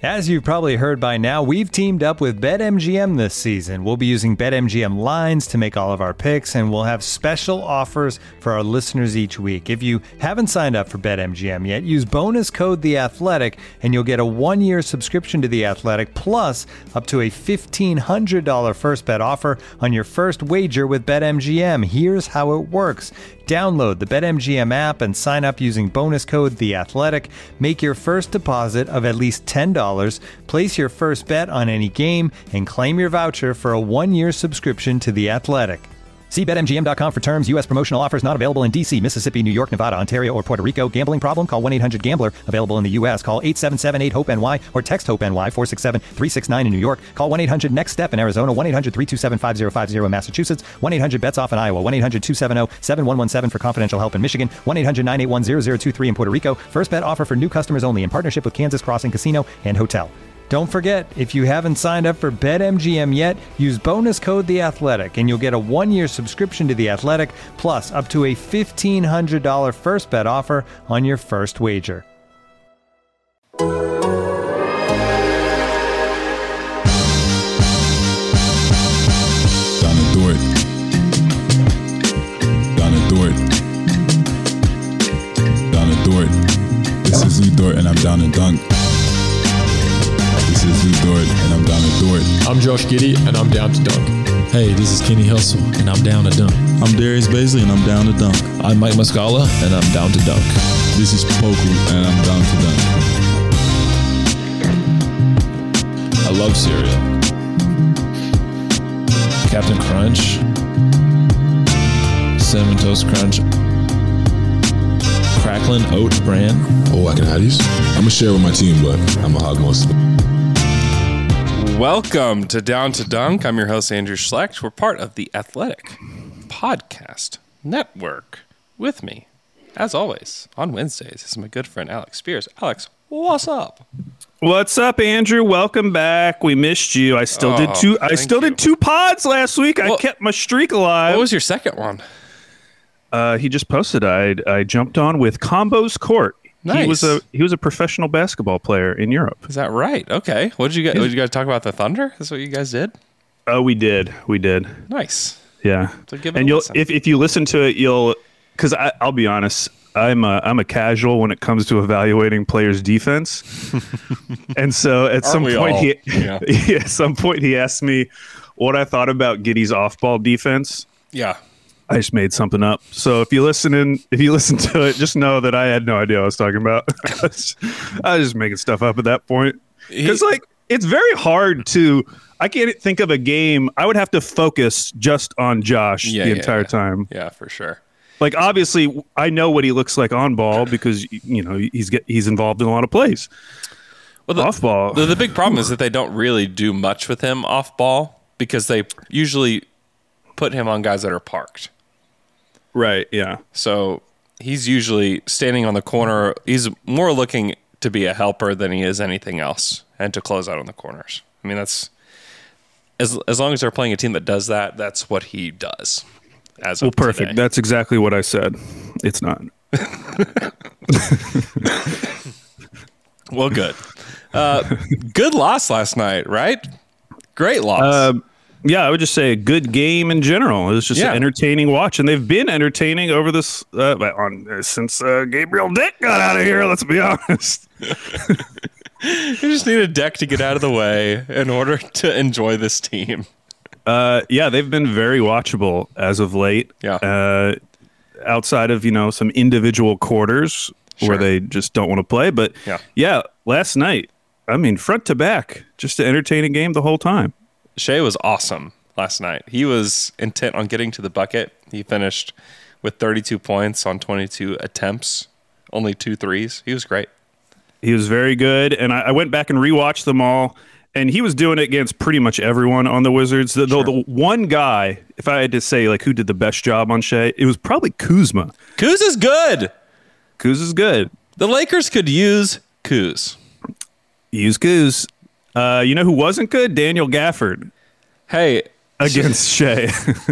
As you've probably heard by now, we've teamed up with BetMGM this season. We'll be using BetMGM lines to make all of our picks, and we'll have special offers for our listeners each week. If you haven't signed up for BetMGM yet, use bonus code The Athletic, and you'll get a 1-year subscription to The Athletic, plus up to a $1,500 first bet offer on your first wager with BetMGM. Here's how it works. Download the BetMGM app and sign up using bonus code The Athletic. Make your first deposit of at least $10. Place your first bet on any game and claim your voucher for a 1-year subscription to The Athletic. See BetMGM.com for terms. U.S. promotional offers not available in D.C., Mississippi, New York, Nevada, Ontario, or Puerto Rico. Gambling problem? Call 1-800-GAMBLER. Available in the U.S. Call 877-8-HOPE-NY or text HOPE-NY 467-369 in New York. Call 1-800-NEXT-STEP in Arizona. 1-800-327-5050 in Massachusetts. 1-800-BETS-OFF in Iowa. 1-800-270-7117 for confidential help in Michigan. 1-800-981-0023 in Puerto Rico. First bet offer for new customers only in partnership with Kansas Crossing Casino and Hotel. Don't forget, if you haven't signed up for BetMGM yet, use bonus code The Athletic, and you'll get a 1-year subscription to The Athletic, plus up to a $1,500 first bet offer on your first wager. Donna Dort. Donna Dort. Donna Dort. This is Lou Dort, and I'm down to dunk. This is Lou Dort, and I'm down to Dort. I'm Josh Giddey, and I'm down to dunk. Hey, this is Kenny Hustle, and I'm down to dunk. I'm Darius Baisley, and I'm down to dunk. I'm Mike Muscala, and I'm down to dunk. This is Poku, and I'm down to dunk. I love cereal. Captain Crunch, Cinnamon Toast Crunch, Cracklin Oat Bran. Oh, I can have these? I'm going to share with my team, but I'm going to hog most of it. Welcome to Down to Dunk. I'm your host, Andrew Schlecht. We're part of the Athletic Podcast Network. With me, as always, on Wednesdays, is my good friend, Alex Spears. Alex, what's up? What's up, Andrew? Welcome back. We missed you. I still did two pods last week. I kept my streak alive. What was your second one? He just posted. I jumped on with Combos Court. Nice. He was a professional basketball player in Europe. Is that right? Okay. What did you guys? Did you guys talk about the Thunder? That's what you guys did. Oh, we did. Nice. Yeah. So give it and a you'll listen. if you listen to it, you'll because I'll be honest. I'm a casual when it comes to evaluating players' defense, and so at some point he asked me what I thought about Giddey's off-ball defense. Yeah. I just made something up. So if you listen to it, just know that I had no idea what I was talking about. I was just making stuff up at that point. Because it's very hard to. I can't think of a game. I would have to focus just on Josh the entire time. Yeah, for sure. Like obviously, I know what he looks like on ball because he's involved in a lot of plays. Well, off ball. The big problem is that they don't really do much with him off ball because they usually put him on guys that are parked. Right, yeah. So he's usually standing on the corner. He's more looking to be a helper than he is anything else and to close out on the corners. I mean, that's as long as they're playing a team that does that, that's what he does. Perfect. Today. That's exactly what I said. It's not. Well, good. Good loss last night, right? Great loss. Yeah, I would just say a good game in general. It was just an entertaining watch, and they've been entertaining over this since Gabriel Dick got out of here. Let's be honest. You just need a deck to get out of the way in order to enjoy this team. Yeah, they've been very watchable as of late. Yeah. Outside of some individual quarters where they just don't want to play, but last night, I mean, front to back, just an entertaining game the whole time. Shea was awesome last night. He was intent on getting to the bucket. He finished with 32 points on 22 attempts, only 2 threes. He was great. He was very good, and I went back and rewatched them all, and he was doing it against pretty much everyone on the Wizards. The one guy, if I had to say who did the best job on Shea, it was probably Kuzma. Kuz is good. The Lakers could use Kuz. Use Kuz. You know who wasn't good? Daniel Gafford. Hey. Against Shea.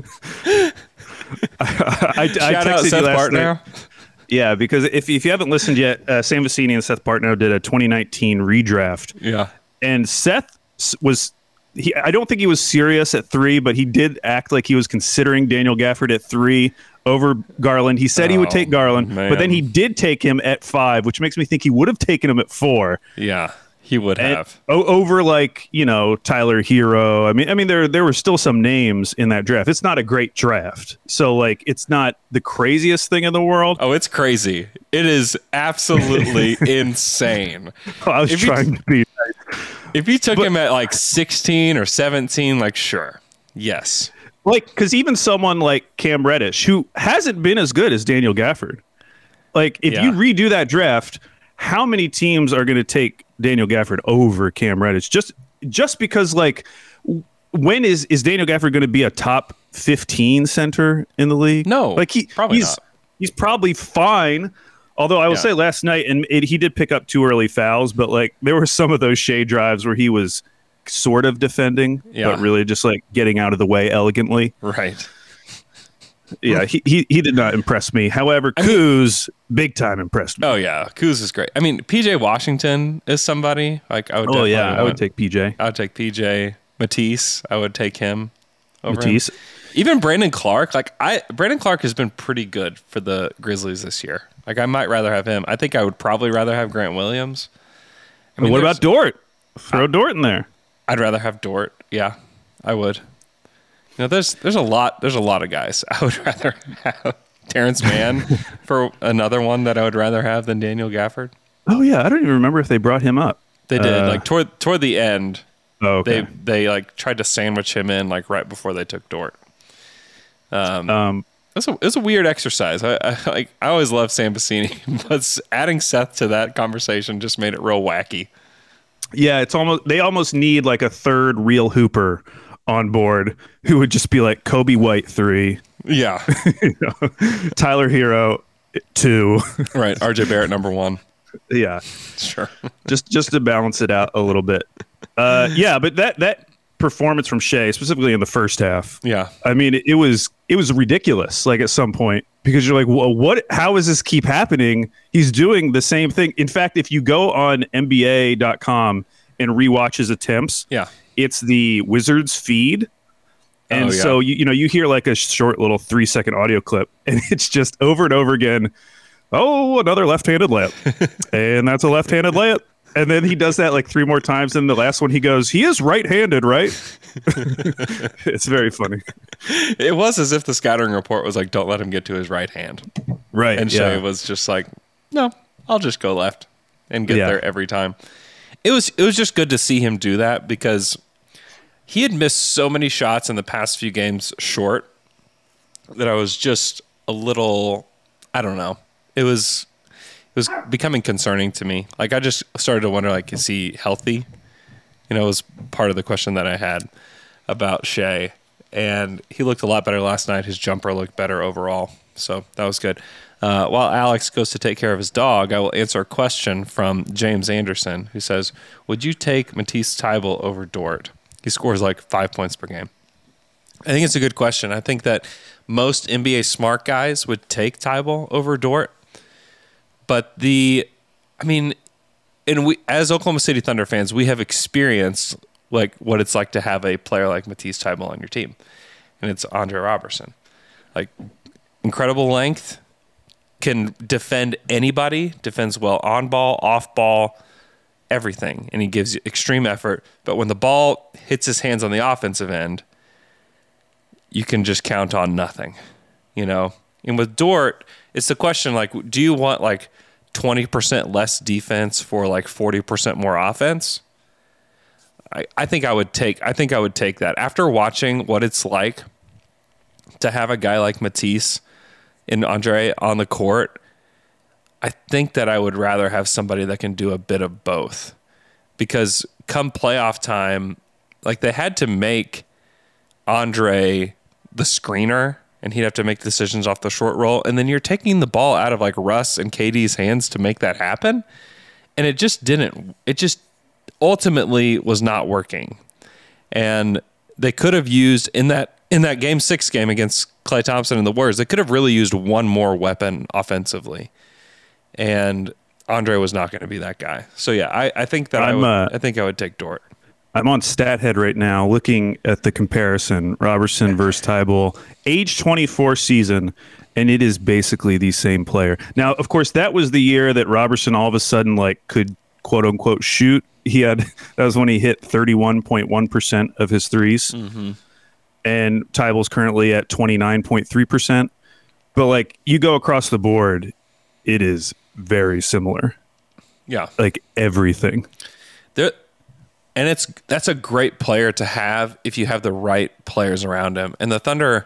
I Shout out Seth Partnow. Yeah, because if you haven't listened yet, Sam Vecini and Seth Partnow did a 2019 redraft. Yeah. And Seth was. I don't think he was serious at 3, but he did act like he was considering Daniel Gafford at 3 over Garland. He said he would take Garland, but then he did take him at 5, which makes me think he would have taken him at 4. Yeah, he would have. Over Tyler Hero. I mean there were still some names in that draft. It's not a great draft. So it's not the craziest thing in the world. Oh, it's crazy. It is absolutely insane. I was trying to be nice. If you took him at 16 or 17, sure. Yes. Because even someone like Cam Reddish, who hasn't been as good as Daniel Gafford, if you redo that draft, how many teams are going to take Daniel Gafford over Cam Reddish? Just because, when is Daniel Gafford going to be a top 15 center in the league? No, probably not. He's probably fine. Although I will say last night, and he did pick up 2 early fouls, but there were some of those Shea drives where he was sort of defending, but really just getting out of the way elegantly. Right. Yeah, he did not impress me. However, Kuz big time impressed me. Oh yeah, Kuz is great. I mean, PJ Washington is somebody I would. Oh yeah, I would take PJ. I would take PJ. Matisse, I would take him over Matisse. Him. Even Brandon Clark. Brandon Clark has been pretty good for the Grizzlies this year. I might rather have him. I think I would probably rather have Grant Williams. What about Dort? Throw Dort in there. I'd rather have Dort. Yeah, I would. There's a lot of guys I would rather have. Terrence Mann for another one that I would rather have than Daniel Gafford. Oh yeah, I don't even remember if they brought him up. They did. Toward the end. Oh, okay. They tried to sandwich him in right before they took Dort. It's a weird exercise. I always love Sam Vecini, but adding Seth to that conversation just made it real wacky. Yeah, they almost need a third real hooper on board who would just be Kobe White 3. Yeah. Tyler Hero 2. Right. RJ Barrett number 1. Yeah. Sure. just to balance it out a little bit. But that performance from Shea, specifically in the first half. Yeah. I mean, it was ridiculous at some point because you're what, how does this keep happening? He's doing the same thing. In fact, if you go on NBA.com and rewatch his attempts, it's the Wizards feed. And so, you hear a short little 3-second audio clip and it's just over and over again. Oh, another left-handed layup. And that's a left-handed layup. And then he does that 3 more times. And the last one he goes, he is right-handed, right? It's very funny. It was as if the scouting report was don't let him get to his right hand. Right. And Shea was just no, I'll just go left and get there every time. It was just good to see him do that because he had missed so many shots in the past few games short that I was just a little, I don't know. It was becoming concerning to me. I just started to wonder, is he healthy? It was part of the question that I had about Shea. And he looked a lot better last night. His jumper looked better overall. So that was good. While Alex goes to take care of his dog, I will answer a question from James Anderson, who says, would you take Matisse Thybulle over Dort? He scores 5 points per game. I think it's a good question. I think that most NBA smart guys would take Thybulle over Dort. But as Oklahoma City Thunder fans, we have experienced what it's like to have a player like Matisse Thybulle on your team, and it's Andre Robertson. Incredible length, can defend anybody, defends well on ball, off ball, everything, and he gives you extreme effort. But when the ball hits his hands on the offensive end, you can just count on nothing, And with Dort, it's the question do you want 20% less defense for 40% more offense? I think I would take that. After watching what it's like to have a guy like Matisse and Andre on the court, I think that I would rather have somebody that can do a bit of both. Because come playoff time, they had to make Andre the screener, and he'd have to make decisions off the short roll. And then you're taking the ball out of Russ and KD's hands to make that happen. And it just didn't. It just ultimately was not working. And they could have used in that Game 6 game against Klay Thompson and the Warriors, they could have really used one more weapon offensively. And Andre was not going to be that guy. So yeah, I think that I think I would take Dort. I'm on StatHead right now looking at the comparison, Robertson versus Thybulle, age 24 season, and it is basically the same player. Now, of course, that was the year that Robertson all of a sudden could quote unquote shoot. That was when he hit 31.1% of his threes. Mm-hmm. And Thybulle's currently at 29.3%. But you go across the board, it is very similar. Yeah. Everything. And that's a great player to have if you have the right players around him. And the Thunder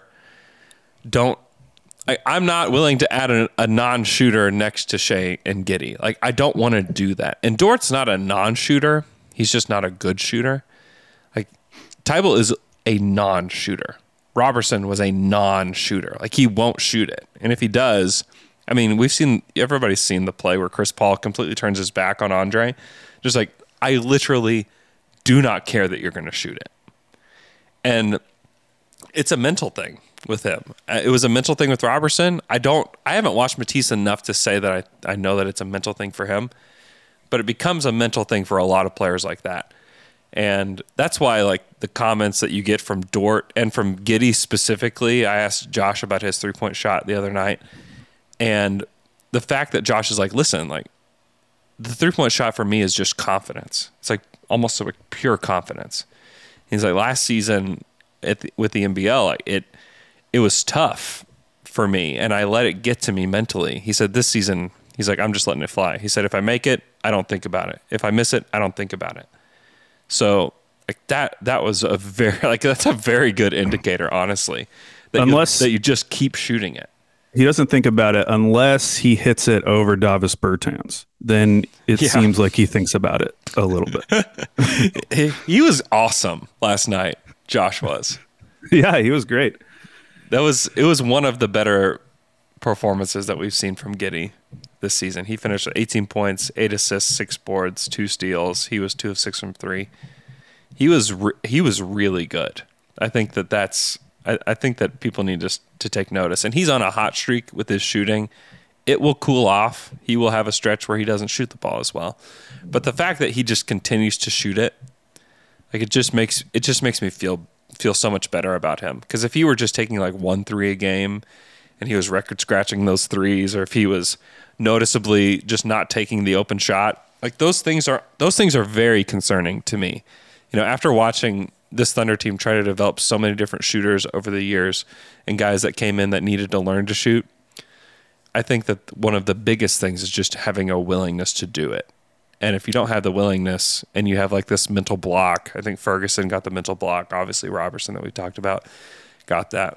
I'm not willing to add a non-shooter next to Shea and Giddey. I don't want to do that. And Dort's not a non-shooter. He's just not a good shooter. Thybulle is a non-shooter. Robertson was a non-shooter. He won't shoot it. And if he does, everybody's seen the play where Chris Paul completely turns his back on Andre. Just I literally do not care that you're going to shoot it. And it's a mental thing with him. It was a mental thing with Robertson. I haven't watched Matisse enough to say that I know that it's a mental thing for him, but it becomes a mental thing for a lot of players like that. And that's why the comments that you get from Dort and from Giddey specifically, I asked Josh about his 3-point shot the other night. And the fact that Josh is listen, the 3-point shot for me is just confidence. It's almost pure confidence. He's last season with the NBL, it was tough for me, and I let it get to me mentally. He said this season, he's I'm just letting it fly. He said if I make it, I don't think about it. If I miss it, I don't think about it. So that was a very that's a very good indicator, honestly, that you just keep shooting it. He doesn't think about it unless he hits it over Davis Bertans. Then it seems like he thinks about it a little bit. He was awesome last night. Josh was. Yeah, he was great. It was one of the better performances that we've seen from Giddey this season. He finished with 18 points, 8 assists, 6 boards, 2 steals. He was 2 of 6 from 3. He was really good. I think that people need to take notice. And he's on a hot streak with his shooting. It will cool off. He will have a stretch where he doesn't shoot the ball as well. But the fact that he just continues to shoot it, it just makes me feel so much better about him. Because if he were just taking 1 3 a game and he was record scratching those threes, or if he was noticeably just not taking the open shot, those things are very concerning to me. After watching this Thunder team try to develop so many different shooters over the years and guys that came in that needed to learn to shoot, I think that one of the biggest things is just having a willingness to do it. And if you don't have the willingness and you have this mental block, I think Ferguson got the mental block. Obviously, Robertson that we talked about got that.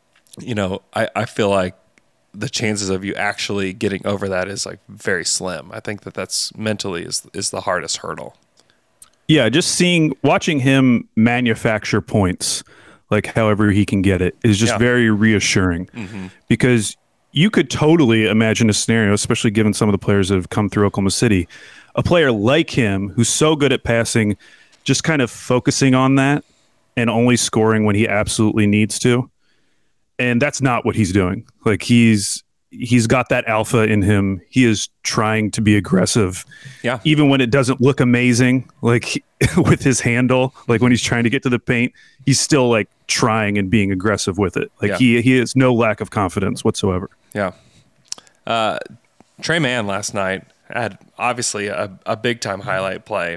I feel like the chances of you actually getting over that is very slim. I think that's mentally is the hardest hurdle. Yeah, just watching him manufacture points, however he can get it, is just very reassuring. Mm-hmm. Because you could totally imagine a scenario, especially given some of the players that have come through Oklahoma City, a player like him who's so good at passing, just kind of focusing on that and only scoring when he absolutely needs to. And that's not what he's doing. He's got that alpha in him. He is trying to be aggressive. Yeah. Even when it doesn't look amazing, with his handle, when he's trying to get to the paint, he's still trying and being aggressive with it. He has no lack of confidence whatsoever. Yeah. Tre Mann last night had obviously a big time highlight play.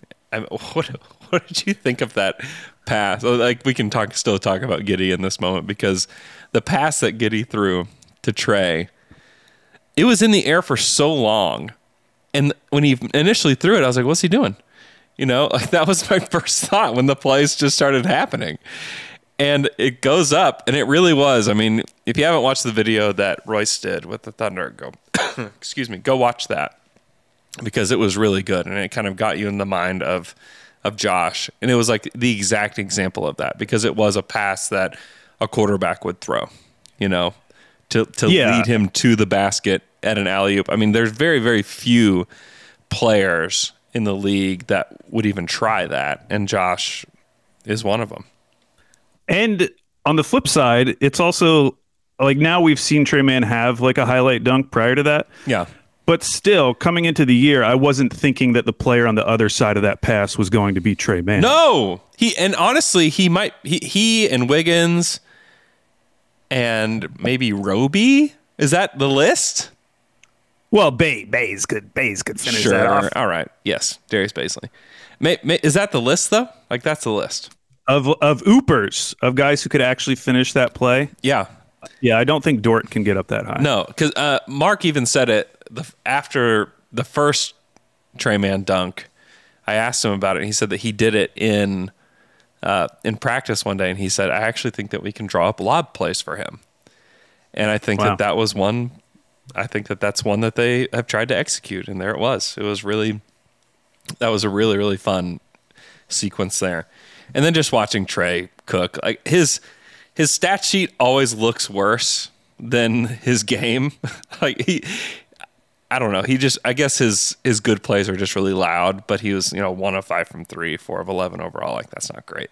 What did you think of that pass? We can still talk about Giddey in this moment, because the pass that Giddey threw to Trey, it was in the air for so long, and when he initially threw it, I was what's he doing? That was my first thought when the plays just started happening. And it goes up, and it really was. If you haven't watched the video that Royce did with the Thunder, go watch that, because it was really good, and it kind of got you in the mind of Josh. And it was the exact example of that, because it was a pass that a quarterback would throw, to lead him to the basket at an alley-oop. There's very, very few players in the league that would even try that, and Josh is one of them. And on the flip side, it's also now we've seen Tre Mann have a highlight dunk prior to that. Yeah. But still, coming into the year, I wasn't thinking that the player on the other side of that pass was going to be Trey Mann. No, honestly, he and Wiggins and maybe Roby. Is that the list? Well, Bays could finish that off. All right. Yes, Darius Baisley. Is that the list though? Like that's the list of oopers, of guys who could actually finish that play. Yeah. Yeah, I don't think Dort can get up that high. No, because Mark even said it after the first Trey Mann dunk. I asked him about it, and he said that he did it in practice one day, and he said, I actually think that we can draw up lob plays for him. And I think that was one. I think that's one that they have tried to execute, and there it was. That was a really, really fun sequence there. And then just watching Trey cook, like his stat sheet always looks worse than his game. Like I don't know. I guess his good plays are just really loud, but he was, 1 of 5 from 3, 4 of 11 overall. Like that's not great.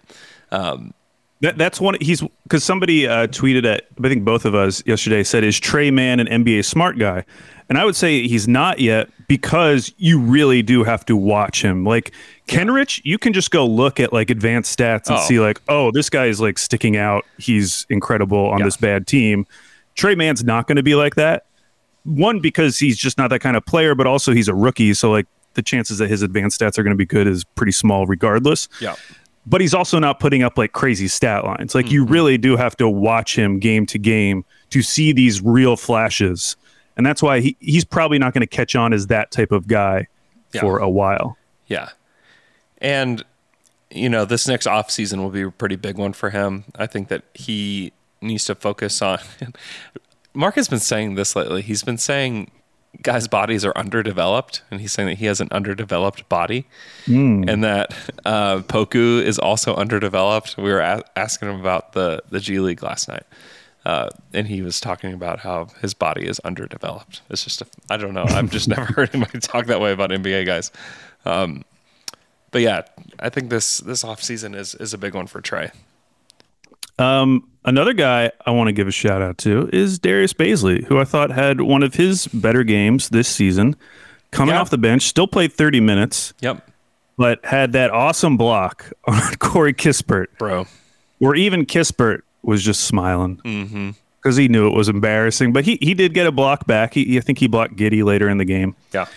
That's one. Because somebody tweeted at, I think both of us yesterday, said, is Trey Mann an NBA smart guy? And I would say he's not yet, because you really do have to watch him. Like Kenrich, you can just go look at like advanced stats and see like, oh, this guy is like sticking out. He's incredible on this bad team. Trey Mann's not going to be like that. One, because he's just not that kind of player, but also he's a rookie. So like the chances that his advanced stats are going to be good is pretty small regardless. Yeah. But he's also not putting up like crazy stat lines. Like you really do have to watch him game to game to see these real flashes. And that's why he's probably not going to catch on as that type of guy for a while. Yeah. And, this next offseason will be a pretty big one for him. I think that he needs to focus on... Mark has been saying this lately. He's been saying guys' bodies are underdeveloped, and he's saying that he has an underdeveloped body, and that Poku is also underdeveloped. We were asking him about the G League last night. And he was talking about how his body is underdeveloped. It's just, I don't know. I've just never heard anybody talk that way about NBA guys. But yeah, I think this offseason is a big one for Trey. Another guy I want to give a shout out to is Darius Baisley, who I thought had one of his better games this season. Coming off the bench, still played 30 minutes. Yep. But had that awesome block on Corey Kispert. Bro. Where even Kispert was just smiling because he knew it was embarrassing. But he did get a block back. I think he blocked Giddey later in the game. Yeah.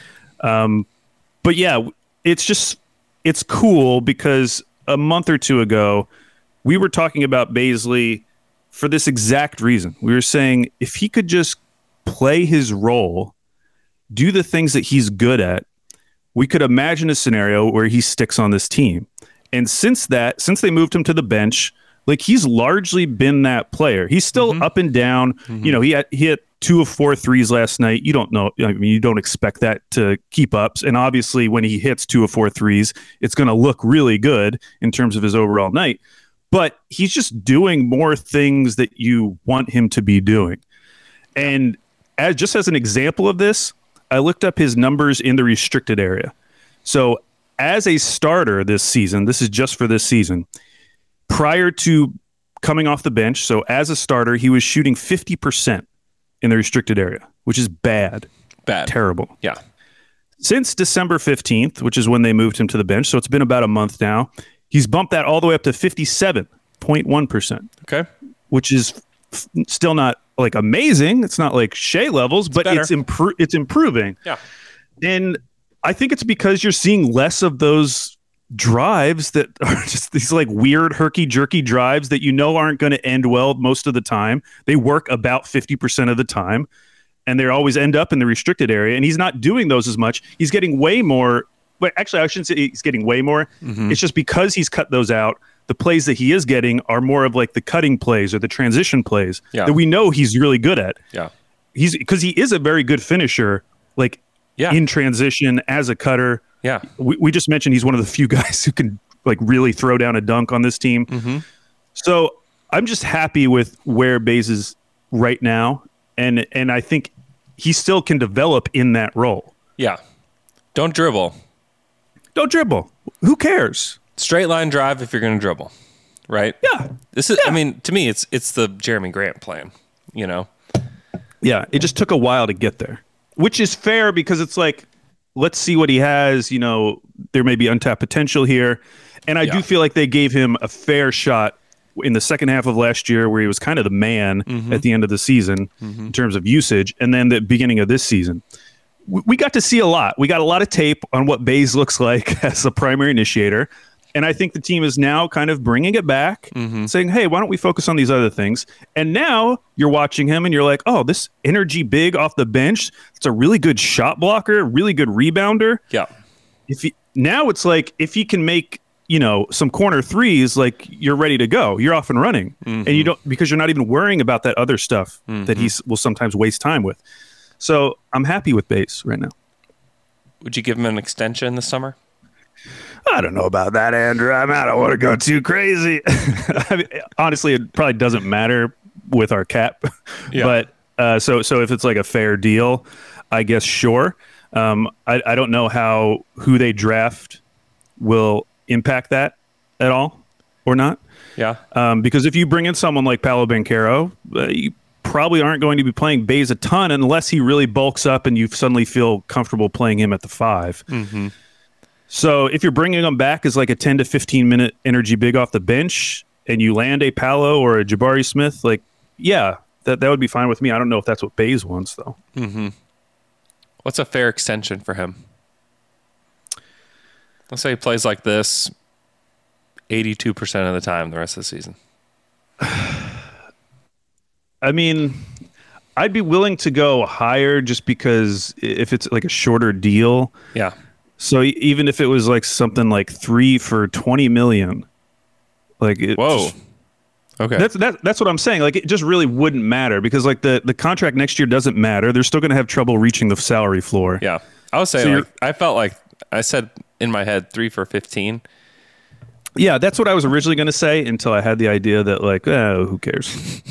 But yeah, it's cool because a month or two ago, we were talking about Baisley for this exact reason. We were saying if he could just play his role, do the things that he's good at, we could imagine a scenario where he sticks on this team. And since they moved him to the bench, like he's largely been that player. He's still up and down. He hit 2 of 4 threes last night. You don't know. I mean, you don't expect that to keep up. And obviously when he hits 2 of 4 threes, it's going to look really good in terms of his overall night. But he's just doing more things that you want him to be doing. And as an example of this, I looked up his numbers in the restricted area. So as a starter this season, this is just for this season, prior to coming off the bench, so as a starter, he was shooting 50% in the restricted area, which is bad. Terrible. Yeah. Since December 15th, which is when they moved him to the bench, so it's been about a month now, he's bumped that all the way up to 57.1%. Okay. Which is still not like amazing. It's not like Shea levels, but it's improving. Yeah. And I think it's because you're seeing less of those drives that are just these like weird herky-jerky drives that aren't going to end well most of the time. They work about 50% of the time, and they always end up in the restricted area, and he's not doing those as much. He's getting way more. But actually, I shouldn't say he's getting way more. It's just because he's cut those out, the plays that he is getting are more of like the cutting plays or the transition plays that we know he's really good at. Yeah. Because he is a very good finisher, like in transition as a cutter. Yeah. We just mentioned he's one of the few guys who can like really throw down a dunk on this team. So I'm just happy with where Baze is right now. And I think he still can develop in that role. Yeah. Don't dribble. Don't dribble. Who cares? Straight line drive if you're going to dribble, right? Yeah. This is. I mean, to me, it's the Jeremy Grant plan. Yeah. It just took a while to get there. which is fair because it's like, let's see what he has. You know, there may be untapped potential here. And I do feel like they gave him a fair shot in the second half of last year where he was kind of the man at the end of the season in terms of usage. And then the beginning of this season, we got to see a lot. We got a lot of tape on what Baze looks like as a primary initiator. And I think the team is now kind of bringing it back, saying, hey, why don't we focus on these other things? And now you're watching him and you're like, oh, this energy big off the bench, it's a really good shot blocker, really good rebounder. Yeah. Now it's like if he can make, you know, some corner threes, like you're ready to go. You're off and running. And you don't, because you're not even worrying about that other stuff that he will sometimes waste time with. So I'm happy with Baze right now. Would you give him an extension this summer? I don't know about that, Andrew. I don't want to go too crazy. I mean, honestly, it probably doesn't matter with our cap. Yeah. But so if it's like a fair deal, I guess sure. I don't know how who they draft will impact that at all or not. Yeah. Because if you bring in someone like Paolo Banchero, you probably aren't going to be playing Baze a ton unless he really bulks up and you suddenly feel comfortable playing him at the 5. So if you're bringing him back as like a 10 to 15 minute energy big off the bench and you land a Paolo or a Jabari Smith, like, yeah, that would be fine with me. I don't know if that's what Baze wants, though. What's a fair extension for him? Let's say he plays like this 82% of the time the rest of the season. I mean, I'd be willing to go higher just because if it's like a shorter deal. Yeah. So even if it was like something like 3 for $20 million, like whoa, okay, that's what I'm saying. Like it just really wouldn't matter because like the contract next year doesn't matter. They're still going to have trouble reaching the salary floor. Yeah, I was saying I felt like I said in my head 3 for 15. Yeah, that's what I was originally going to say until I had the idea that like, oh, who cares?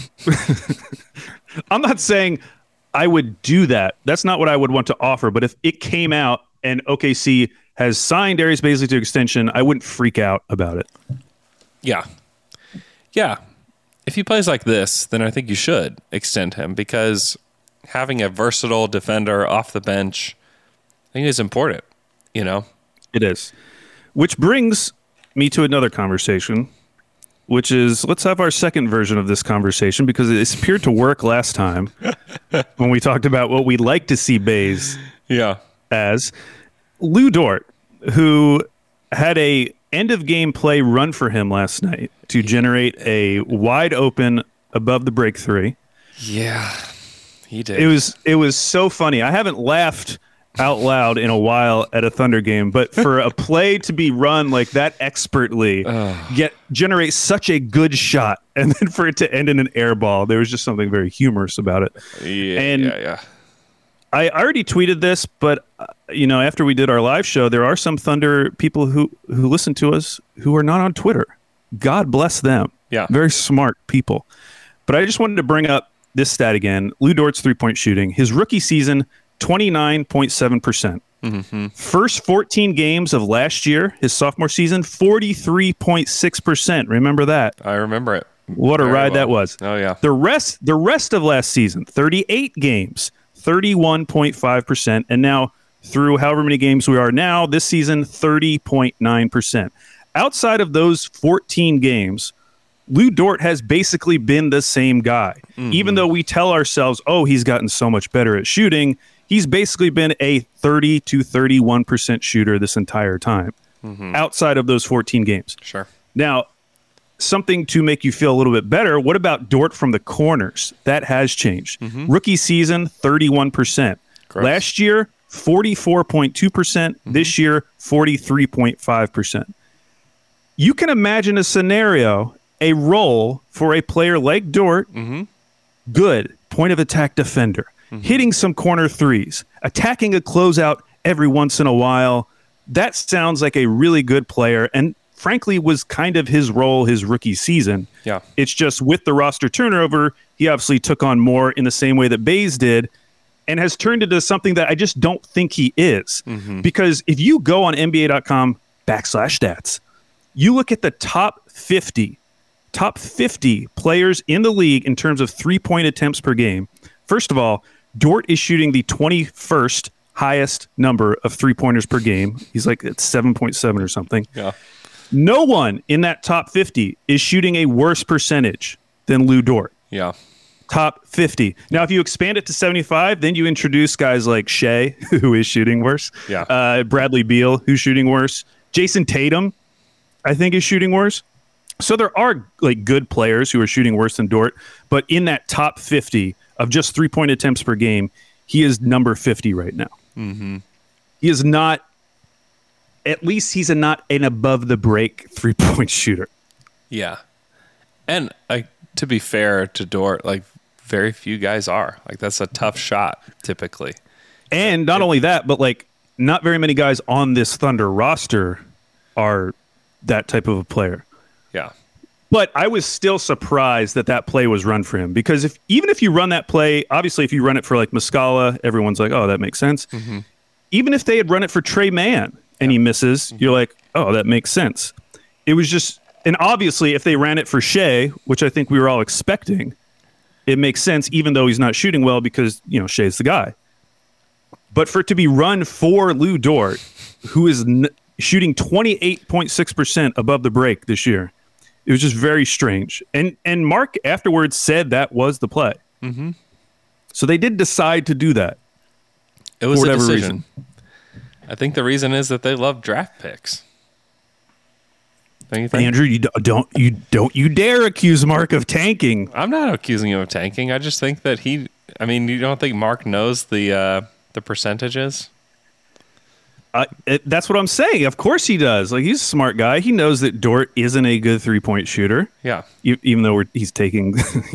I'm not saying I would do that. That's not what I would want to offer. But if it came out and OKC has signed Darius Bazley to extension, I wouldn't freak out about it. Yeah. Yeah. If he plays like this, then I think you should extend him because having a versatile defender off the bench, I think is important, you know? It is. Which brings me to another conversation, which is let's have our second version of this conversation because it appeared to work last time when we talked about what we'd like to see Baze as. Lou Dort, who had a end of game play run for him last night to generate a wide open above the break 3. Yeah, he did. It was so funny. I haven't laughed out loud in a while at a Thunder game, but for a play to be run like that expertly, generate such a good shot, and then for it to end in an air ball, there was just something very humorous about it. Yeah. I already tweeted this, but after we did our live show, there are some Thunder people who listen to us who are not on Twitter. God bless them. Yeah. Very smart people. But I just wanted to bring up this stat again. Lou Dort's 3-point shooting. His rookie season, 29.7%. First 14 games of last year, his sophomore season, 43.6%. Remember that? I remember it. What a ride that was. Oh, yeah. The rest of last season, 38 games, 31.5%. And now, through however many games we are now, this season, 30.9%. Outside of those 14 games, Lou Dort has basically been the same guy. Even though we tell ourselves, oh, he's gotten so much better at shooting, he's basically been a 30 to 31% shooter this entire time, outside of those 14 games. Sure. Now, something to make you feel a little bit better, what about Dort from the corners? That has changed. Rookie season, 31%. Gross. Last year, 44.2%. This year, 43.5%. You can imagine a scenario, a role for a player like Dort, good point of attack defender, hitting some corner threes, attacking a closeout every once in a while. That sounds like a really good player, and frankly was kind of his role his rookie season. Yeah. It's just with the roster turnover, he obviously took on more in the same way that Baze did and has turned into something that I just don't think he is. Because if you go on NBA.com/stats, you look at the top 50 players in the league in terms of 3-point attempts per game. First of all, Dort is shooting the 21st highest number of three-pointers per game. He's like at 7.7 or something. Yeah. No one in that top 50 is shooting a worse percentage than Lou Dort. Yeah. Top 50. Now, if you expand it to 75, then you introduce guys like Shea, who is shooting worse. Yeah. Bradley Beal, who's shooting worse. Jason Tatum, I think, is shooting worse. So there are like good players who are shooting worse than Dort, but in that top 50 of just 3-point attempts per game, he is number 50 right now. Mm-hmm. He is not, at least he's not an above the break 3-point shooter. Yeah. And to be fair to Dort, like very few guys are. Like that's a tough shot typically. And not only that, but like not very many guys on this Thunder roster are that type of a player. Yeah. But I was still surprised that play was run for him, because even if you run that play, obviously if you run it for like Muscala, everyone's like, oh, that makes sense. Mm-hmm. Even if they had run it for Trey Mann and he misses, you're like, oh, that makes sense. It was just, and obviously if they ran it for Shea, which I think we were all expecting, it makes sense even though he's not shooting well because, Shea's the guy. But for it to be run for Lou Dort, who is shooting 28.6% above the break this year, it was just very strange. And Mark afterwards said that was the play. Mm-hmm. So they did decide to do that. It was for a whatever decision. reason. I think the reason is that they love draft picks. Don't you think? Andrew, you dare accuse Mark of tanking. I'm not accusing him of tanking. I just think that you don't think Mark knows the percentages? That's what I'm saying. Of course he does. Like, he's a smart guy. He knows that Dort isn't a good 3-point shooter. Yeah. Even though he's taking,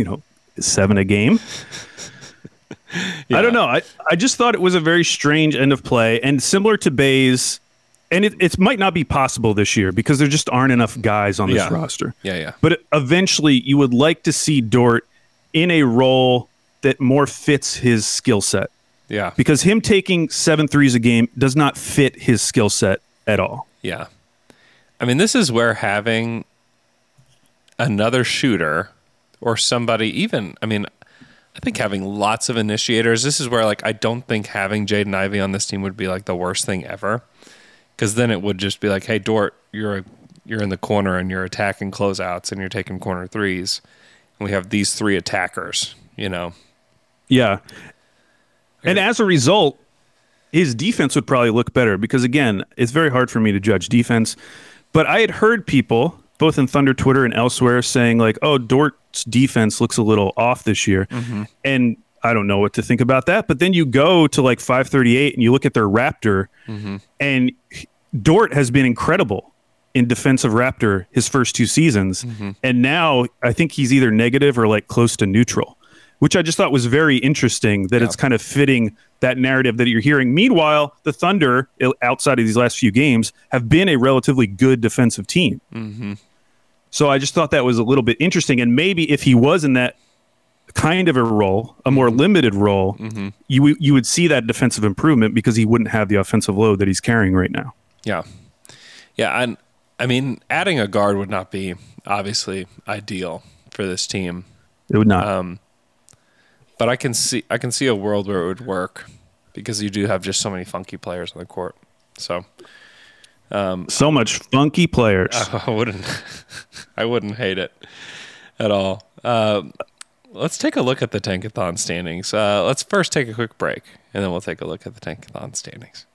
7 a game. Yeah. I don't know. I just thought it was a very strange end of play, and similar to Bays. And it might not be possible this year because there just aren't enough guys on this roster. Yeah. But eventually you would like to see Dort in a role that more fits his skill set. Yeah. Because him taking 7 threes a game does not fit his skill set at all. Yeah. I mean, this is where having another shooter or somebody I think having lots of initiators, this is where I don't think having Jaden Ivey on this team would be the worst thing ever. Because then it would just be like, hey, Dort, you're in the corner and you're attacking closeouts and you're taking corner threes. And we have these 3 attackers, Yeah. And as a result, his defense would probably look better because, again, it's very hard for me to judge defense. But I had heard people, both in Thunder Twitter and elsewhere, saying oh, Dort's defense looks a little off this year. Mm-hmm. And I don't know what to think about that. But then you go to 538 and you look at their Raptor, mm-hmm. and Dort has been incredible in defensive Raptor his first 2 seasons. Mm-hmm. And now I think he's either negative or close to neutral, which I just thought was very interesting that it's kind of fitting that narrative that you're hearing. Meanwhile, the Thunder, outside of these last few games, have been a relatively good defensive team. Mm-hmm. So I just thought that was a little bit interesting. And maybe if he was in that kind of a role, a more limited role, mm-hmm. you would see that defensive improvement because he wouldn't have the offensive load that he's carrying right now. Yeah. Yeah, and I mean, adding a guard would not be obviously ideal for this team. It would not. But I can see a world where it would work because you do have just so many funky players on the court. So so much funky players. I wouldn't hate it at all. Let's take a look at the Tankathon standings. Let's first take a quick break, and then we'll take a look at the Tankathon standings.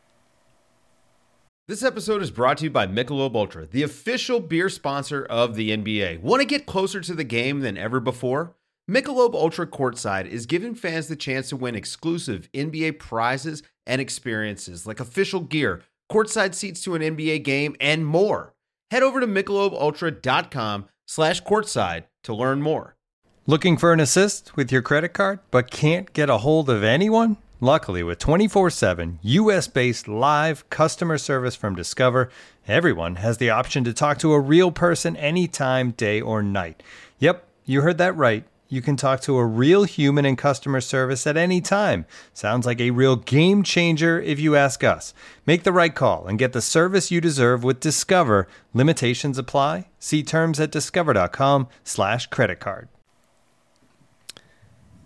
This episode is brought to you by Michelob Ultra, the official beer sponsor of the NBA. Want to get closer to the game than ever before? Michelob Ultra Courtside is giving fans the chance to win exclusive NBA prizes and experiences like official gear, courtside seats to an NBA game, and more. Head over to MichelobUltra.com/courtside to learn more. Looking for an assist with your credit card but can't get a hold of anyone? Luckily, with 24/7 US-based live customer service from Discover, everyone has the option to talk to a real person anytime, day or night. Yep, you heard that right. You can talk to a real human in customer service at any time. Sounds like a real game changer if you ask us. Make the right call and get the service you deserve with Discover. Limitations apply. See terms at discover.com/creditcard.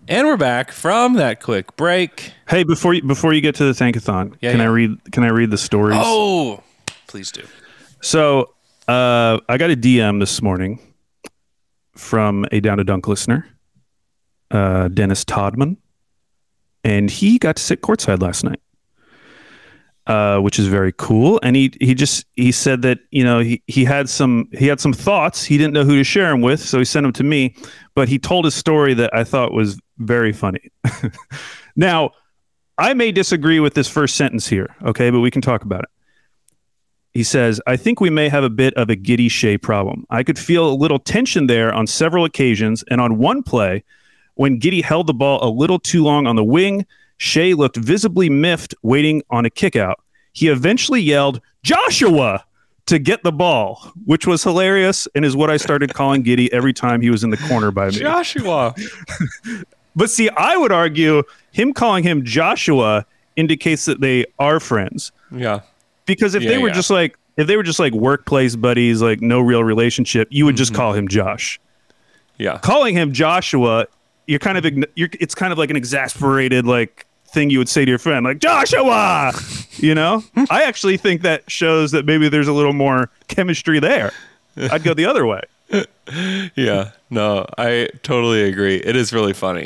And we're back from that quick break. Hey, before you get to the Tankathon, can I read the stories? Oh, please do. So I got a DM this morning from a Down to Dunk listener, Dennis Todman, and he got to sit courtside last night, which is very cool. And he said that he had some thoughts. He didn't know who to share them with, so he sent them to me. But he told a story that I thought was very funny. Now, I may disagree with this first sentence here, okay, but we can talk about it. He says, I think we may have a bit of a Giddey Shea problem. I could feel a little tension there on several occasions, and on one play, when Giddey held the ball a little too long on the wing, Shea looked visibly miffed, waiting on a kickout. He eventually yelled, Joshua, to get the ball, which was hilarious and is what I started calling Giddey every time he was in the corner by me. Joshua. But see, I would argue him calling him Joshua indicates that they are friends. Yeah. Because if they were just like workplace buddies, like no real relationship, you would just call him Josh. Yeah. Calling him Joshua, it's kind of like an exasperated like thing you would say to your friend, like Joshua. I actually think that shows that maybe there's a little more chemistry there. I'd go the other way. Yeah. No, I totally agree. It is really funny.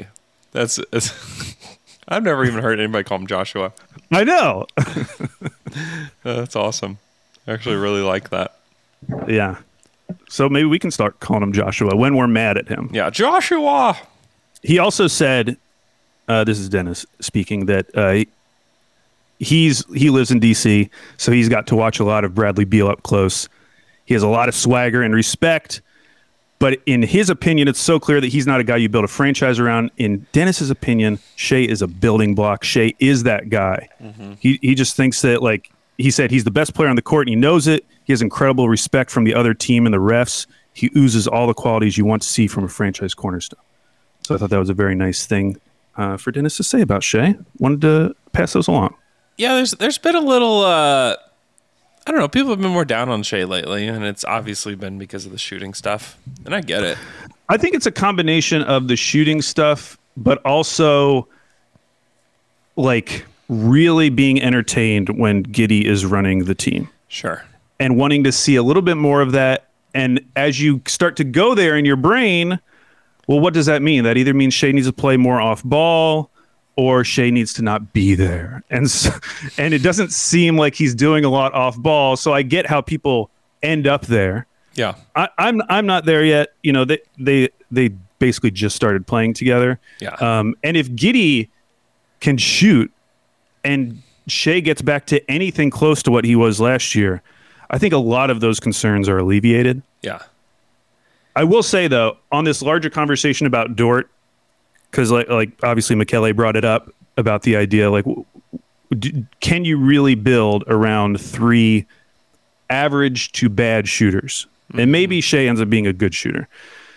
I've never even heard anybody call him Joshua. I know. That's awesome. I actually really like that. Yeah. So maybe we can start calling him Joshua when we're mad at him. Yeah, Joshua. He also said, this is Dennis speaking, that he lives in D.C., so he's got to watch a lot of Bradley Beal up close. He has a lot of swagger and respect, but in his opinion, it's so clear that he's not a guy you build a franchise around. In Dennis's opinion, Shea is a building block. Shea is that guy. Mm-hmm. He just thinks that, like he said, he's the best player on the court, and he knows it. He has incredible respect from the other team and the refs. He oozes all the qualities you want to see from a franchise cornerstone. So I thought that was a very nice thing for Dennis to say about Shea. Wanted to pass those along. Yeah, there's been a little, I don't know, people have been more down on Shea lately, and it's obviously been because of the shooting stuff, and I get it. I think it's a combination of the shooting stuff, but also like really being entertained when Giddey is running the team. Sure. And wanting to see a little bit more of that. And as you start to go there in your brain, well, what does that mean? That either means Shea needs to play more off ball, or Shea needs to not be there. And it doesn't seem like he's doing a lot off ball. So I get how people end up there. Yeah. I'm not there yet. They basically just started playing together. Yeah. And if Giddey can shoot and Shea gets back to anything close to what he was last year, I think a lot of those concerns are alleviated. Yeah. I will say, though, on this larger conversation about Dort, because like obviously Michele brought it up about the idea, like, can you really build around three average to bad shooters? Mm-hmm. And maybe Shea ends up being a good shooter.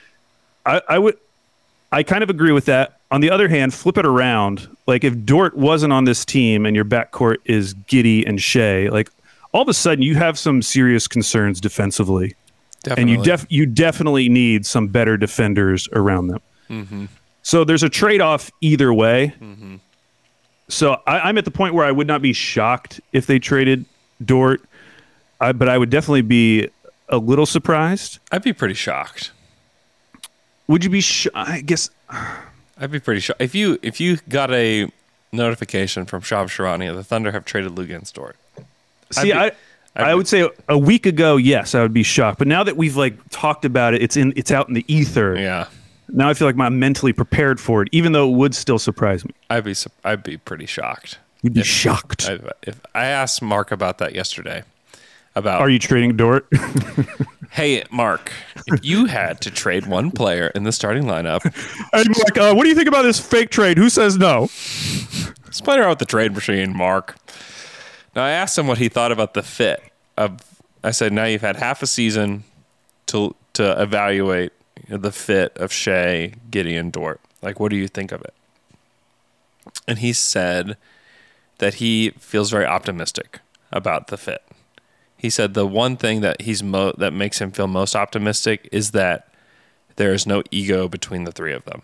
I kind of agree with that. On the other hand, flip it around. Like if Dort wasn't on this team and your backcourt is Giddey and Shea, like all of a sudden you have some serious concerns defensively. Definitely. And you definitely need some better defenders around them. Mm-hmm. So there's a trade-off either way. Mm-hmm. So I'm at the point where I would not be shocked if they traded Dort, but I would definitely be a little surprised. I'd be pretty shocked. Would you be? I guess I'd be pretty shocked if you got a notification from Shab Sharania, the Thunder have traded Luguentz Dort. See, I would say a week ago, yes, I would be shocked. But now that we've like talked about it, it's out in the ether. Yeah. Now I feel like I'm mentally prepared for it, even though it would still surprise me. I'd be pretty shocked. You'd be shocked. If I asked Mark about that yesterday. Are you trading Dort? Hey, Mark, if you had to trade one player in the starting lineup. I'm like, what do you think about this fake trade? Who says no? Let's play around with the trade machine, Mark. Now, I asked him what he thought about the fit. I said, now you've had half a season to evaluate the fit of Shea, Giddey, and Dort. Like, what do you think of it? And he said that he feels very optimistic about the fit. He said the one thing that that makes him feel most optimistic is that there is no ego between the three of them.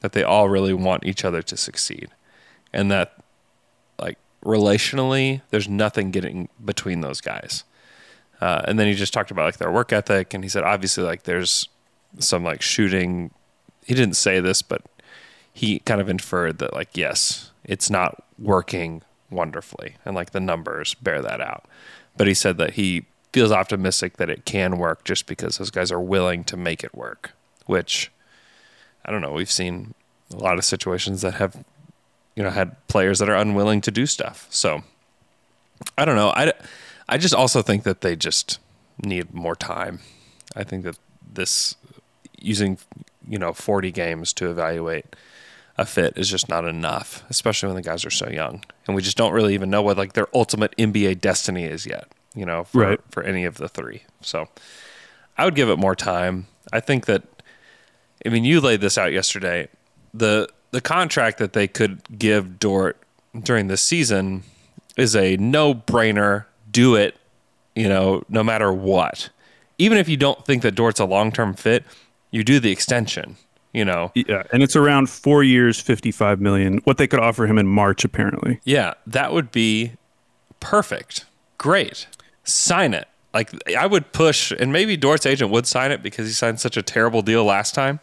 that they all really want each other to succeed, and that like relationally, there's nothing getting between those guys. And then he just talked about like their work ethic, and he said obviously like there's some like shooting. He didn't say this, but he kind of inferred that like, yes, it's not working wonderfully, and like the numbers bear that out. But he said that he feels optimistic that it can work just because those guys are willing to make it work, which I don't know. We've seen a lot of situations that have, had players that are unwilling to do stuff. So I don't know. I just also think that they just need more time. I think that this using, 40 games to evaluate a fit is just not enough, especially when the guys are so young. And we just don't really even know what like their ultimate NBA destiny is yet, for any of the three. So I would give it more time. I think that, you laid this out yesterday. The contract that they could give Dort during the season is a no-brainer. Do it, no matter what. Even if you don't think that Dort's a long-term fit, you do the extension, Yeah, and it's around 4 years, $55 million. What they could offer him in March, apparently. Yeah, that would be perfect. Great. Sign it. Like, I would push, and maybe Dort's agent would sign it because he signed such a terrible deal last time.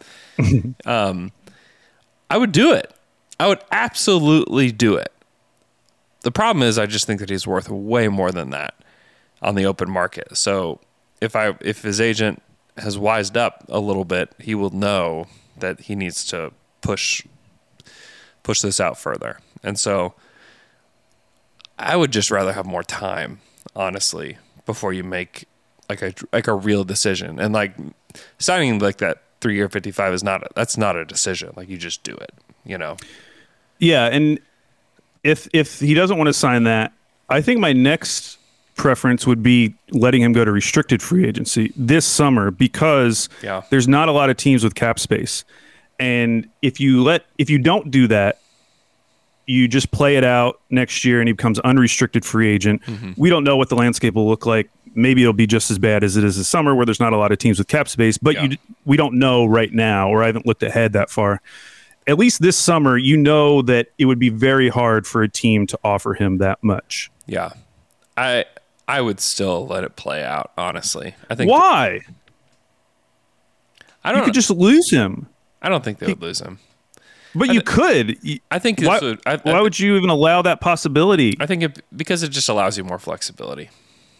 I would do it. I would absolutely do it. The problem is I just think that he's worth way more than that on the open market. So if his agent has wised up a little bit, he will know that he needs to push this out further. And so I would just rather have more time, honestly, before you make like a real decision. And like signing like that 3-year 55 that's not a decision. Like you just do it, Yeah, and if he doesn't want to sign that, I think my next preference would be letting him go to restricted free agency this summer because there's not a lot of teams with cap space. And if you don't do that, you just play it out next year and he becomes unrestricted free agent. Mm-hmm. We don't know what the landscape will look like. Maybe it'll be just as bad as it is this summer where there's not a lot of teams with cap space, but we don't know right now, or I haven't looked ahead that far. At least this summer, that it would be very hard for a team to offer him that much. Yeah. I would still let it play out, honestly. I think. Why? I don't. You could just lose him. I don't think they would lose him. But you could. I think. Why would you even allow that possibility? I think because it just allows you more flexibility.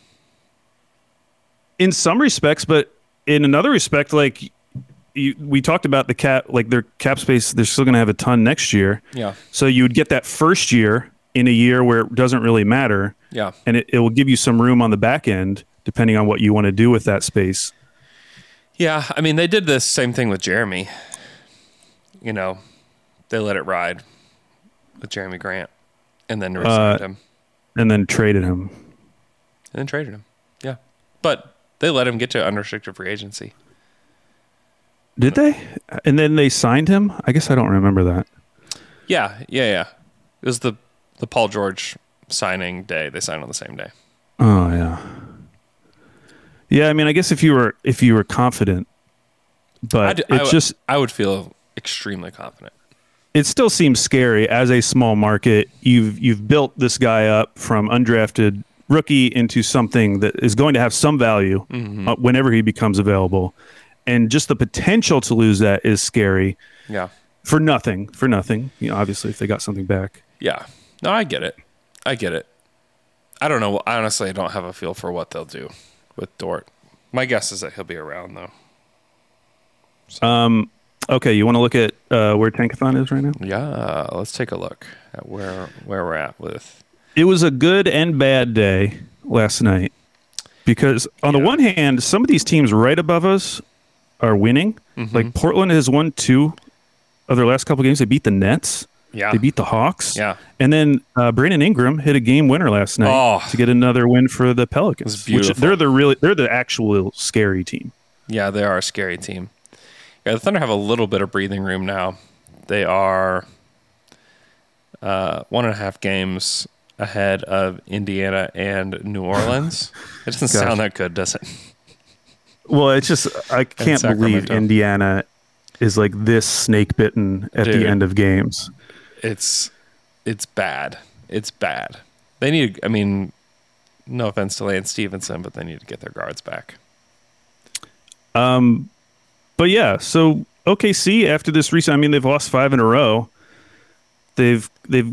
In some respects, but in another respect, like we talked about the cap, like their cap space, they're still going to have a ton next year. Yeah. So you would get that first year in a year where it doesn't really matter. Yeah. And it will give you some room on the back end, depending on what you want to do with that space. Yeah. They did the same thing with Jeremy. They let it ride with Jeremy Grant and then resigned him. And then traded him. Yeah. But they let him get to unrestricted free agency. Did they? And then they signed him? I guess I don't remember that. Yeah. It was the Paul George signing day. They signed on the same day. Oh, yeah. Yeah, I guess if you were confident, but I would feel extremely confident. It still seems scary as a small market. You've built this guy up from undrafted rookie into something that is going to have some value whenever he becomes available. And just the potential to lose that is scary. Yeah. For nothing. Obviously, if they got something back. Yeah. No, I get it. I don't know. Honestly, I don't have a feel for what they'll do with Dort. My guess is that he'll be around, though. So. Okay, you want to look at where Tankathon is right now? Yeah, let's take a look at where we're at with... It was a good and bad day last night because on the one hand, some of these teams right above us are winning. Mm-hmm. Like Portland has won 2 of their last couple games. They beat the Nets. Yeah. They beat the Hawks. Yeah. And then Brandon Ingram hit a game winner last night to get another win for the Pelicans. It's beautiful. Which they're the actual scary team. Yeah, they are a scary team. Yeah, the Thunder have a little bit of breathing room now. They are 1.5 games ahead of Indiana and New Orleans. It doesn't sound that good, does it? Well, it's just I can't believe Indiana is like this snake bitten at Dude. the end of games. It's bad. It's bad. They need, I mean, no offense to Lance Stevenson, but they need to get their guards back. But yeah, so OKC after this recent, I mean, they've lost 5 in a row. They've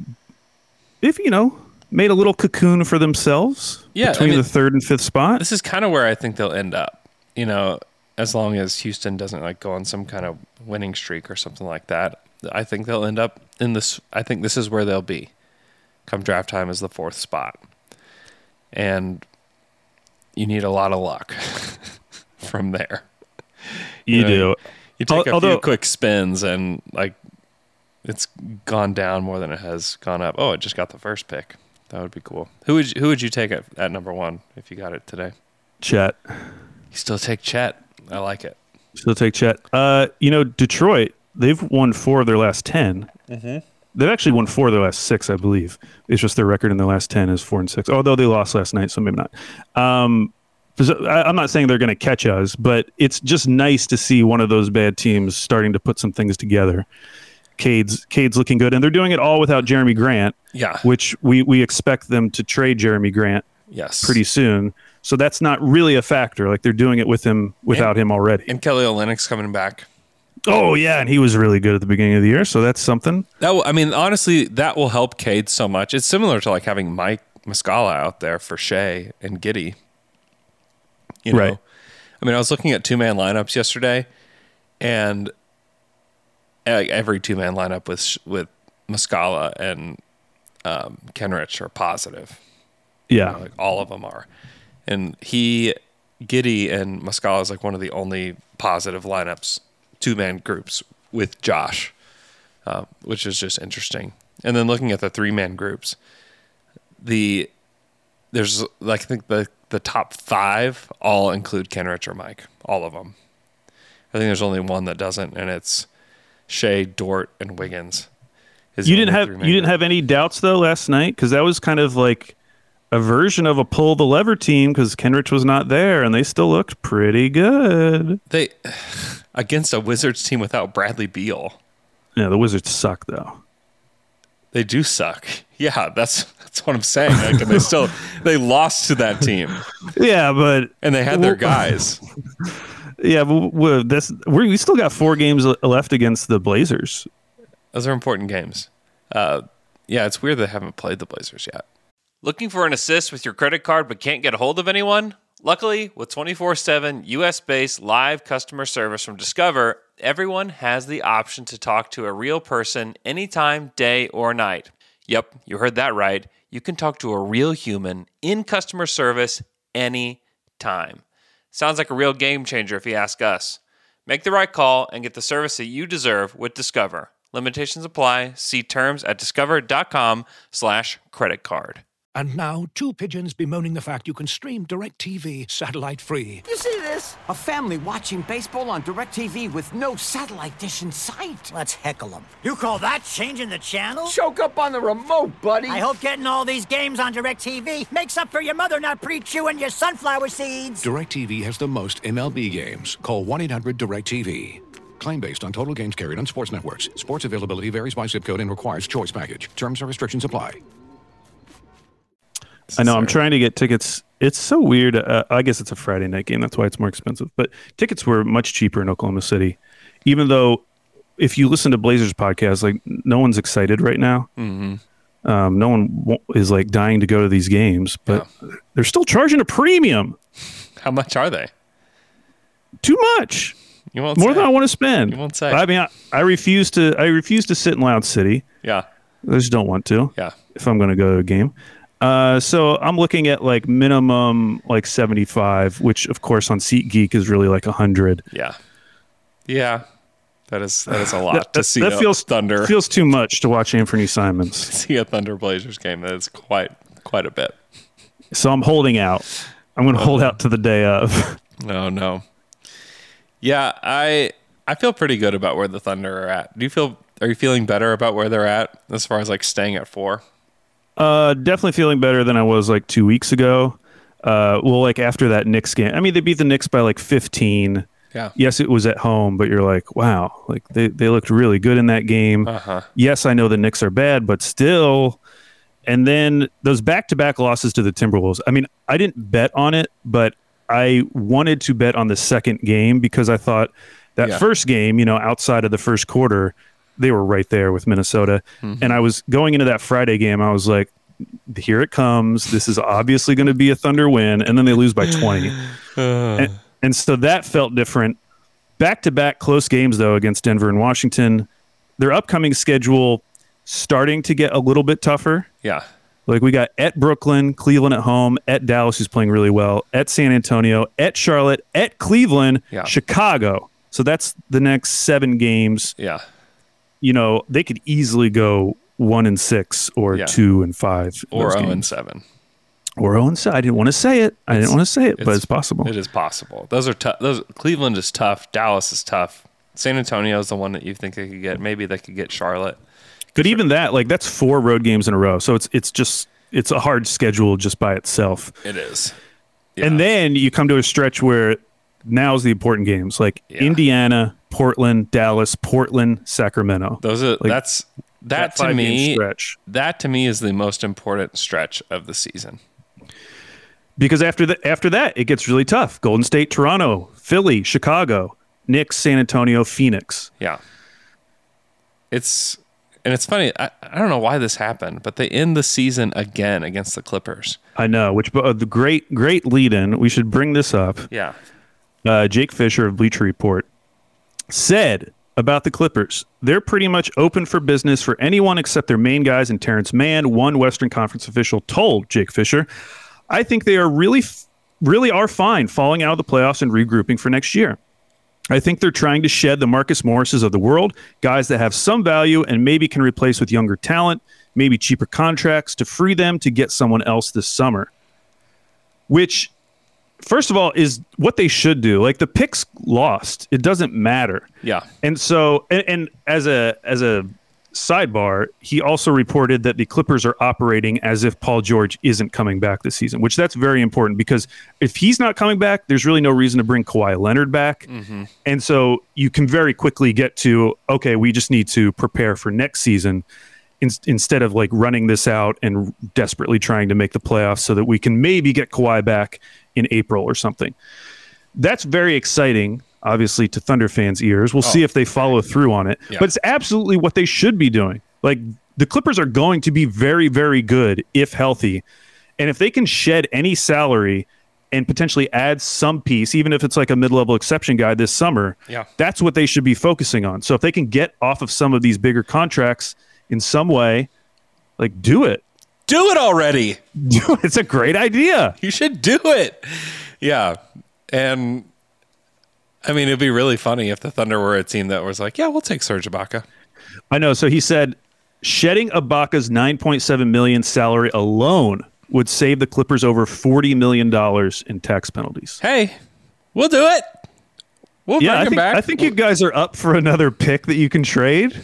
made a little cocoon for themselves between the 3rd and 5th spot. This is kind of where I think they'll end up. As long as Houston doesn't like go on some kind of winning streak or something like that, I think they'll end up in this. I think this is where they'll be come draft time, as the 4th spot. And you need a lot of luck from there. You do. You take a few quick spins and like it's gone down more than it has gone up. Oh, it just got the first pick. That would be cool. Who would you take at number 1 if you got it today? Chet. You still take Chet. I like it. Still take Chet. Detroit, they've won 4 of their last 10. Mm-hmm. They've actually won 4 of their last 6, I believe. It's just their record in their last 10 is 4-6. Although they lost last night, so maybe not. I'm not saying they're going to catch us, but it's just nice to see one of those bad teams starting to put some things together. Cade's looking good, and they're doing it all without Jeremy Grant. Yeah, which we expect them to trade Jeremy Grant. Yes, pretty soon. So that's not really a factor. Like they're doing it without him already. And Kelly Olynyk's coming back. Oh yeah, and he was really good at the beginning of the year. So that's something. Honestly, that will help Cade so much. It's similar to like having Mike Muscala out there for Shea and Giddey. Right. I mean, I was looking at 2-man lineups yesterday, and every 2-man lineup with Muscala and Kenrich are positive. Yeah, like all of them are. And Giddey and Muscala is like one of the only positive lineups, 2-man groups with Josh, which is just interesting. And then looking at the 3-man groups, there's like I think the top 5 all include Kenrich or Mike, all of them. I think there's only one that doesn't, and it's Shea, Dort, and Wiggins. You didn't have any doubts though last night, because that was kind of like a version of a pull the lever team, because Kenrich was not there, and they still looked pretty good. They against a Wizards team without Bradley Beal. Yeah, the Wizards suck though. They do suck. Yeah, that's what I'm saying. Like, and they lost to that team. Yeah, and they had their guys. Yeah, but we still got 4 games left against the Blazers. Those are important games. Yeah, it's weird they haven't played the Blazers yet. Looking for an assist with your credit card but can't get a hold of anyone? Luckily, with 24/7 US-based live customer service from Discover, everyone has the option to talk to a real person anytime, day or night. Yep, you heard that right. You can talk to a real human in customer service anytime. Sounds like a real game changer if you ask us. Make the right call and get the service that you deserve with Discover. Limitations apply. See terms at discover.com/creditcard. And now, 2 pigeons bemoaning the fact you can stream DirecTV satellite-free. You see this? A family watching baseball on DirecTV with no satellite dish in sight. Let's heckle them. You call that changing the channel? Choke up on the remote, buddy. I hope getting all these games on DirecTV makes up for your mother not pre-chewing your sunflower seeds. DirecTV has the most MLB games. Call 1-800-DirecTV. Claim based on total games carried on sports networks. Sports availability varies by zip code and requires choice package. Terms and restrictions apply. I know. I'm trying to get tickets. It's so weird. I guess it's a Friday night game. That's why it's more expensive. But tickets were much cheaper in Oklahoma City. Even though, if you listen to Blazers podcasts, like no one's excited right now. Mm-hmm. No one is like dying to go to these games, but they're still charging a premium. How much are they? Too much. You won't more say. than I want to spend. You won't say. I mean, I refuse to sit in Loud City. Yeah. I just don't want to. Yeah. If I'm going to go to a game. So I'm looking at like minimum like 75, which of course on SeatGeek is really like 100. Yeah. Yeah. That is a lot to see. That feels Thunder. Feels too much to watch Anthony Simons. See a Thunder Blazers game. That is quite a bit. So I'm holding out. I'm going to hold out to the day of. No. Yeah, I feel pretty good about where the Thunder are at. Are you feeling better about where they're at as far as like staying at 4? Definitely feeling better than I was like 2 weeks ago. Well, like after that Knicks game. I mean, they beat the Knicks by like 15. Yeah. Yes, it was at home, but you're like, wow, like they looked really good in that game. Yes, I know the Knicks are bad, but still. And then those back-to-back losses to the Timberwolves. I mean, I didn't bet on it, but I wanted to bet on the second game because I thought that first game, outside of the first quarter, they were right there with Minnesota. And I was going into that Friday game, I was like, here it comes. This is obviously going to be a Thunder win. And then they lose by 20. And so that felt different. Back-to-back close games, though, against Denver and Washington. Their upcoming schedule starting to get a little bit tougher. Yeah. Like we got at Brooklyn, Cleveland at home, at Dallas, who's playing really well, at San Antonio, at Charlotte, at Cleveland, Chicago. So that's the next 7 games. Yeah. They could easily go 1-6 or 2-5 or 0-7. Or 0-7. I didn't want to say it. But it's possible. It is possible. Those are tough. Cleveland is tough. Dallas is tough. San Antonio is the one that you think they could get. Maybe they could get Charlotte. But even that, like that's 4 road games in a row. So it's a hard schedule just by itself. It is. Yeah. And then you come to a stretch where now's the important games, like Indiana, Portland, Dallas, Portland, Sacramento. Those are like, that to me stretch. That to me is the most important stretch of the season. Because after that, it gets really tough. Golden State, Toronto, Philly, Chicago, Knicks, San Antonio, Phoenix. Yeah. And it's funny, I don't know why this happened, but they end the season again against the Clippers. I know, which the great lead-in, we should bring this up. Yeah. Jake Fisher of Bleacher Report said about the Clippers, they're pretty much open for business for anyone except their main guys, and Terrence Mann, one Western Conference official, told Jake Fisher, I think they are really are fine falling out of the playoffs and regrouping for next year. I think they're trying to shed the Marcus Morrises of the world, guys that have some value and maybe can replace with younger talent, maybe cheaper contracts to free them to get someone else this summer. Which, first of all, is what they should do. Like the picks lost. It doesn't matter. Yeah. And so, and as a sidebar, he also reported that the Clippers are operating as if Paul George isn't coming back this season, which that's very important because if he's not coming back, there's really no reason to bring Kawhi Leonard back. Mm-hmm. And so you can very quickly get to, okay, we just need to prepare for next season instead of like running this out and desperately trying to make the playoffs so that we can maybe get Kawhi back in April or something. That's very exciting. Obviously, to Thunder fans' ears. We'll see if they follow through on it. Yeah. But it's absolutely what they should be doing. Like, the Clippers are going to be very, very good if healthy. And if they can shed any salary and potentially add some piece, even if it's like a mid-level exception guy this summer, that's what they should be focusing on. So if they can get off of some of these bigger contracts in some way, like, do it. Do it already. It's a great idea. You should do it. Yeah. And I mean, it'd be really funny if the Thunder were a team that was like, yeah, we'll take Serge Ibaka. I know. So he said, shedding Ibaka's $9.7 million salary alone would save the Clippers over $40 million in tax penalties. Hey, we'll do it. We'll bring him back. I think you guys are up for another pick that you can trade.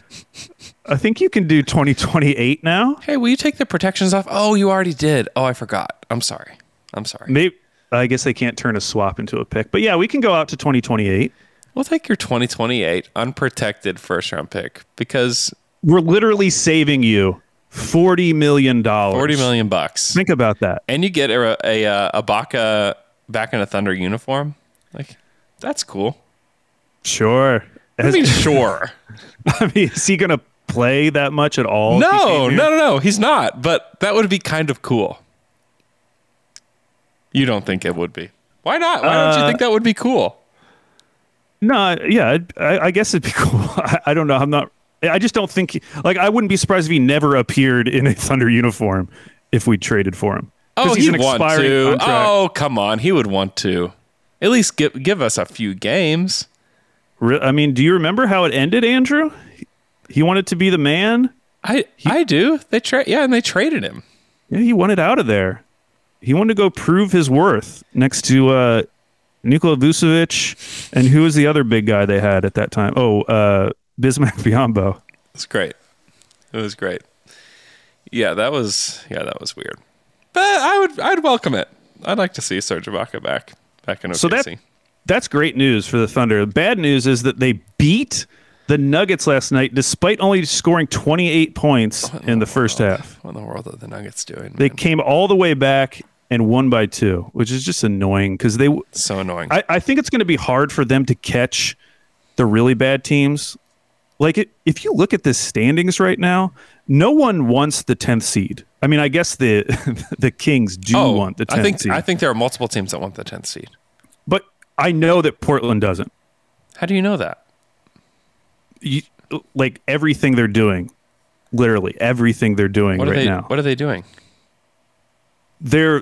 I think you can do 2028 now. Hey, will you take the protections off? Oh, you already did. Oh, I forgot. I'm sorry. Maybe. I guess they can't turn a swap into a pick. But yeah, we can go out to 2028. We'll take your 2028 unprotected first-round pick because we're literally saving you $40 million. $40 million. Think about that. And you get a Ibaka back in a Thunder uniform. Like, that's cool. Sure. I mean, sure. I mean, is he going to play that much at all? No. He's not. But that would be kind of coal. You don't think it would be? Why not? Why don't you think that would be cool? No, yeah, I guess it'd be cool. I don't know. I just don't think, like, I wouldn't be surprised if he never appeared in a Thunder uniform if we traded for him. Oh, he'd want to. Contract. Oh, come on. He would want to. At least give us a few games. I mean, do you remember how it ended, Andrew? He wanted to be the man. I do. They traded him. Yeah, he wanted out of there. He wanted to go prove his worth next to Nikola Vucevic, and who was the other big guy they had at that time? Oh, Bismack Biyombo. It's great. It was great. Yeah, that was weird. But I'd welcome it. I'd like to see Serge Ibaka back in OKC. So that's great news for the Thunder. Bad news is that they beat the Nuggets last night despite only scoring 28 points in the first half. What in the world are the Nuggets doing? They came all the way back and won by 2, which is just annoying because so annoying. I think it's going to be hard for them to catch the really bad teams. Like if you look at the standings right now, no one wants the 10th seed. I mean, I guess the Kings do want the 10th seed. I think there are multiple teams that want the 10th seed. But I know that Portland doesn't. How do you know that? Like everything they're doing, literally everything they're doing now. What are they doing? They're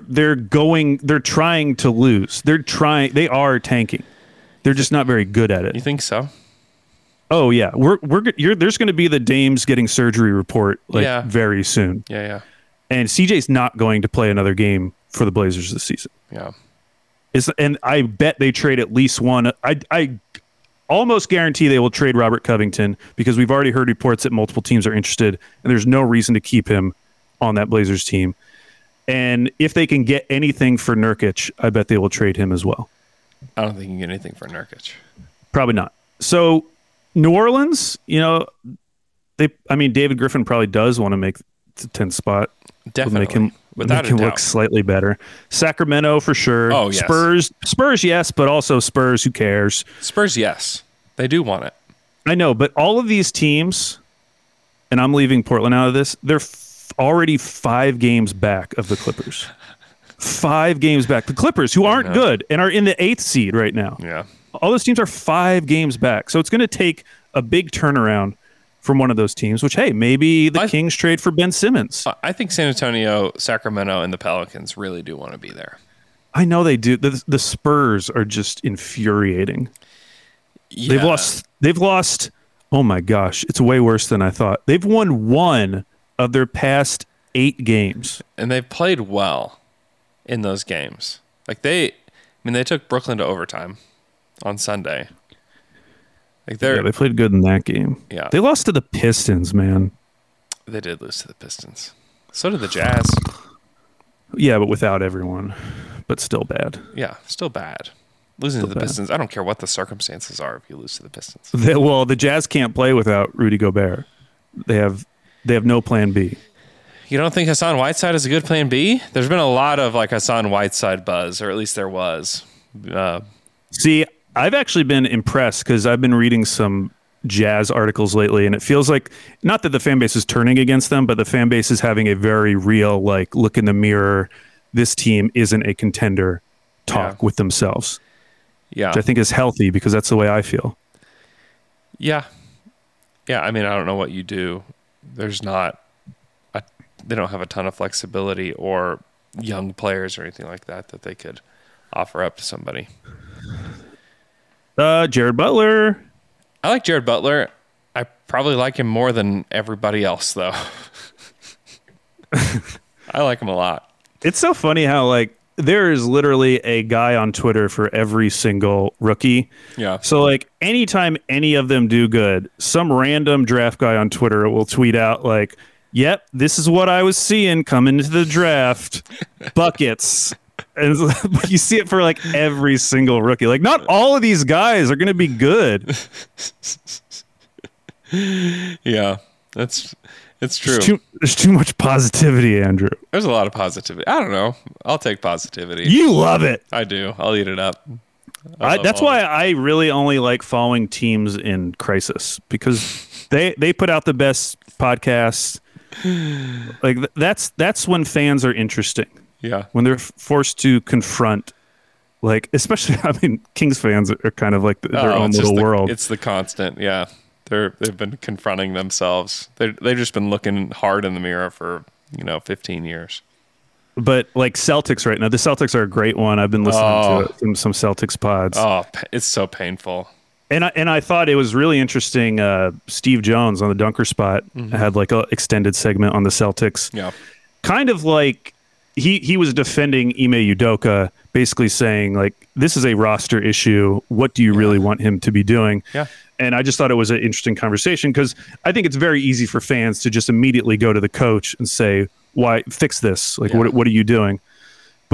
trying to lose. They are tanking. They're just not very good at it. You think so? Oh yeah, there's going to be the Dames getting surgery report very soon. Yeah. And CJ's not going to play another game for the Blazers this season. Yeah. And I bet they trade at least one. I almost guarantee they will trade Robert Covington because we've already heard reports that multiple teams are interested, and there's no reason to keep him on that Blazers team. And if they can get anything for Nurkic, I bet they will trade him as well. I don't think you can get anything for Nurkic. Probably not. So New Orleans, David Griffin probably does want to make the 10th spot. Definitely. Make him look slightly better. Sacramento for sure. Oh, yes. Spurs, yes, but also Spurs, who cares? Spurs, yes. They do want it. I know, but all of these teams, and I'm leaving Portland out of this, they're already 5 games back of the Clippers. 5 games back. The Clippers, who aren't good and are in the 8th seed right now. Yeah. All those teams are 5 games back. So it's going to take a big turnaround from one of those teams, which, hey, maybe the Kings trade for Ben Simmons. I think San Antonio, Sacramento, and the Pelicans really do want to be there. I know they do. The Spurs are just infuriating. Yeah. They've lost. Oh my gosh, it's way worse than I thought. They've won 1 of their past 8 games, and they've played well in those games. Like they took Brooklyn to overtime on Sunday. They played good in that game. Yeah, they lost to the Pistons, man. They did lose to the Pistons. So did the Jazz. Yeah, but without everyone. But still bad. Yeah, still bad. Losing to the Pistons, I don't care what the circumstances are if you lose to the Pistons. The Jazz can't play without Rudy Gobert. They have no plan B. You don't think Hassan Whiteside is a good plan B? There's been a lot of Hassan Whiteside buzz, or at least there was. See, I've actually been impressed because I've been reading some Jazz articles lately, and it feels like, not that the fan base is turning against them, but the fan base is having a very real, look in the mirror, this team isn't a contender talk with themselves. Yeah. Which I think is healthy because that's the way I feel. Yeah. Yeah, I don't know what you do. There's not... They don't have a ton of flexibility or young players or anything like that they could offer up to somebody. Jared Butler. I like Jared Butler. I probably like him more than everybody else, though. I like him a lot. It's so funny how, there is literally a guy on Twitter for every single rookie. Yeah. So, anytime any of them do good, some random draft guy on Twitter will tweet out, yep, this is what I was seeing coming into the draft. Buckets. And you see it for every single rookie. Not all of these guys are going to be good. Yeah, it's true. There's too much positivity, Andrew. There's a lot of positivity. I don't know. I'll take positivity. You love it. I do. I'll eat it up. That's why I really only like following teams in crisis because they put out the best podcasts. That's when fans are interesting. Yeah. When they're forced to confront, especially, Kings fans are kind of their own little world. It's the constant. Yeah. They've been confronting themselves. They've just been looking hard in the mirror for, 15 years. But Celtics right now, the Celtics are a great one. I've been listening to some Celtics pods. Oh, it's so painful. And I thought it was really interesting. Steve Jones on the Dunker Spot had an extended segment on the Celtics. Yeah. Kind of he was defending Ime Udoka, basically saying this is a roster issue. What do you really want him to be doing? Yeah. And I just thought it was an interesting conversation because I think it's very easy for fans to just immediately go to the coach and say, "Why fix this? What are you doing?"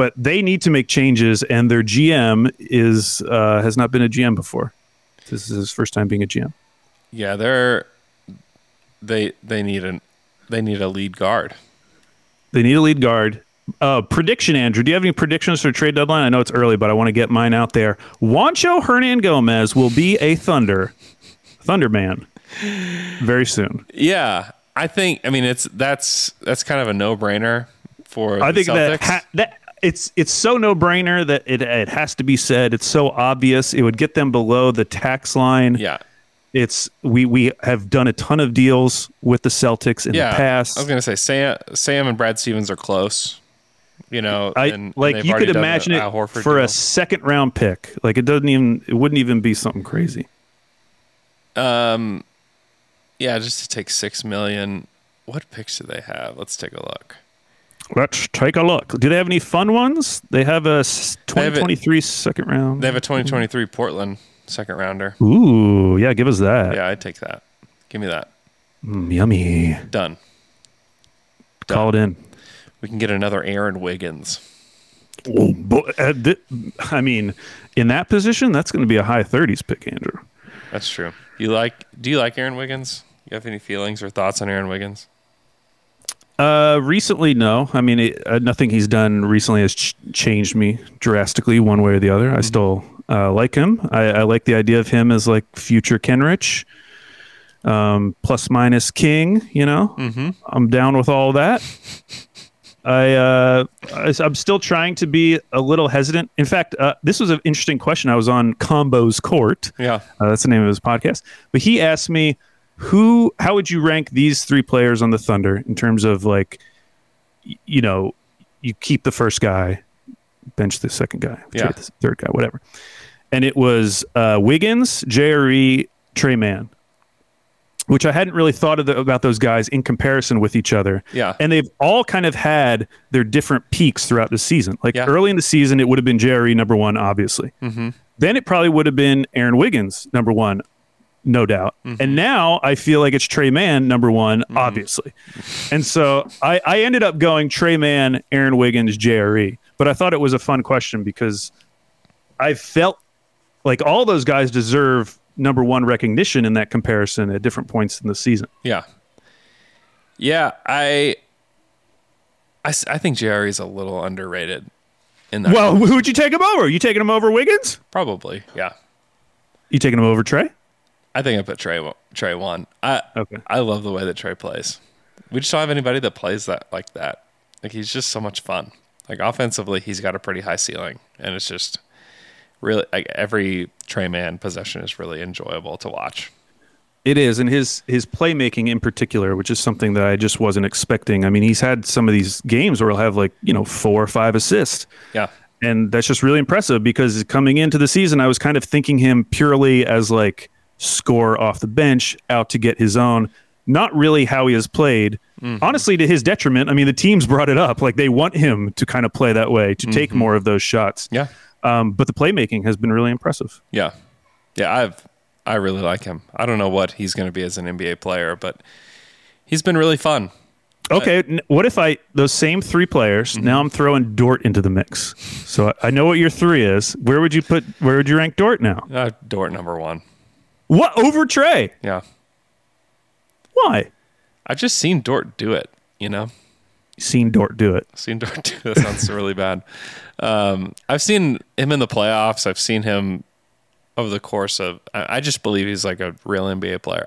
but they need to make changes, and their GM has not been a GM before. This is his first time being a GM. Yeah, they need a lead guard. They need a lead guard. Prediction, Andrew. Do you have any predictions for trade deadline? I know it's early, but I want to get mine out there. Juancho Hernangomez will be a Thunderman very soon. Yeah, I think. I mean, that's kind of a no-brainer for. I think Celtics. that it's so no-brainer that it has to be said. It's so obvious. It would get them below the tax line. Yeah. We have done a ton of deals with the Celtics in the past. I was going to say Sam and Brad Stevens are close. You know, you could imagine it for a second round pick. Like it wouldn't even be something crazy. Yeah, just to take $6 million. What picks do they have? Let's take a look. Do they have any fun ones? They have a 2023 second round. They have a 2023 Portland second rounder. Ooh, yeah, give us that. Yeah, I'd take that. Give me that. Yummy. Done. Call it in. We can get another Aaron Wiggins. Oh, I mean, in that position, that's going to be a high 30s pick, Andrew. That's true. Do you like Aaron Wiggins? You have any feelings or thoughts on Aaron Wiggins? Recently, no. I mean, nothing he's done recently has changed me drastically one way or the other. I still like him. I like the idea of him as like future Kenrich, plus minus king, you know. Mm-hmm. I'm down with all that. I'm still trying to be a little hesitant. In fact, this was an interesting question. I was on Combo's Court. Yeah. That's the name of his podcast. But he asked me, how would you rank these three players on the Thunder in terms of like, you know, you keep the first guy, bench the second guy, trade the third guy, whatever. And it was Wiggins, JRE, Trey Mann, which I hadn't really thought about those guys in comparison with each other. Yeah. And they've all kind of had their different peaks throughout the season. Like early in the season, it would have been JRE number one, obviously. Mm-hmm. Then it probably would have been Aaron Wiggins number one, no doubt. Mm-hmm. And now I feel like it's Trey Mann number one, obviously. And so I ended up going Trey Mann, Aaron Wiggins, JRE. But I thought it was a fun question because I felt like all those guys deserve number one recognition in that comparison at different points in the season. Yeah. Yeah, I think JRE is a little underrated in that. Well, who'd you take him over? You taking him over Wiggins? Probably, yeah. You taking him over Trey? I think I put Trey one. I love the way that Trey plays. We just don't have anybody that plays like that. Like he's just so much fun. Like offensively, he's got a pretty high ceiling, and it's just really like every Trey Mann possession is really enjoyable to watch. It is, and his playmaking in particular, which is something that I just wasn't expecting. I mean, he's had some of these games where he'll have 4 or 5 assists. Yeah. And that's just really impressive because coming into the season, I was kind of thinking him purely as like score off the bench, out to get his own. Not really how he has played. Mm-hmm. Honestly, to his detriment. I mean, the teams brought it up. Like they want him to kind of play that way, to take more of those shots. Yeah. But the playmaking has been really impressive. Yeah. Yeah, I really like him. I don't know what he's going to be as an NBA player, but he's been really fun. Okay, what if those same 3 players, now I'm throwing Dort into the mix. So I know what your 3 is. Where would you rank Dort now? Dort number 1. What, over Trey? Yeah. Why? I've just seen Dort do it, you know? Seen Dort do it. That sounds really bad. I've seen him in the playoffs. I've seen him over the course of. I just believe he's like a real NBA player.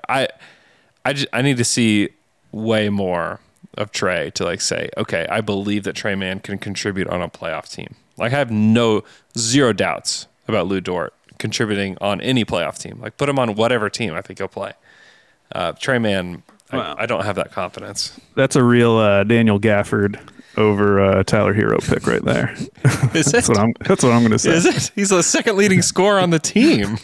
I need to see way more of Trey to like say, okay, I believe that Trey Mann can contribute on a playoff team. Like I have zero doubts about Lou Dort contributing on any playoff team. Like put him on whatever team, I think he'll play. Trey Mann, wow. I don't have that confidence. That's a real Daniel Gafford over Tyler Hero pick right there. Is that's what I'm going to say. Is it? He's the second leading scorer on the team.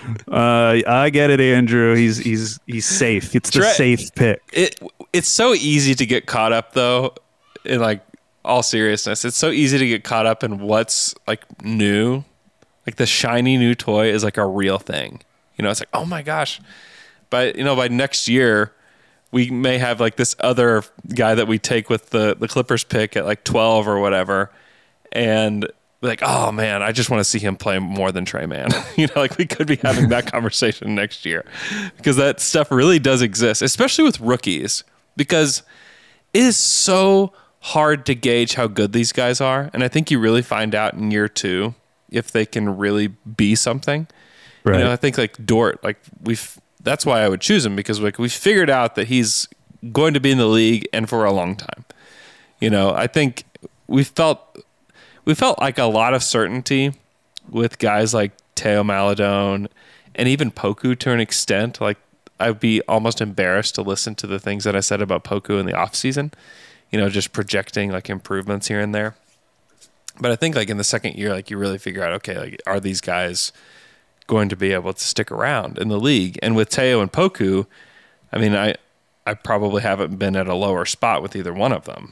I get it, Andrew. He's safe. It's the safe pick. It's so easy to get caught up though. In like all seriousness, it's so easy to get caught up in what's like new. Like the shiny new toy is like a real thing. You know, it's like, oh my gosh. But by next year, we may have like this other guy that we take with the Clippers pick at like 12 or whatever. and be like, oh man, I just want to see him play more than Trey Mann. Like we could be having that conversation next year, because that stuff really does exist, especially with rookies, because it is so hard to gauge how good these guys are. And I think you really find out in year 2 if they can really be something. Right. I think like Dort, like that's why I would choose him, because like we figured out that he's going to be in the league and for a long time. I think we felt like a lot of certainty with guys like Teo Maladone and even Poku to an extent. Like I'd be almost embarrassed to listen to the things that I said about Poku in the offseason, just projecting like improvements here and there. But I think like in the second year, like you really figure out, okay, like are these guys going to be able to stick around in the league? And with Teo and Poku, I mean, I probably haven't been at a lower spot with either one of them,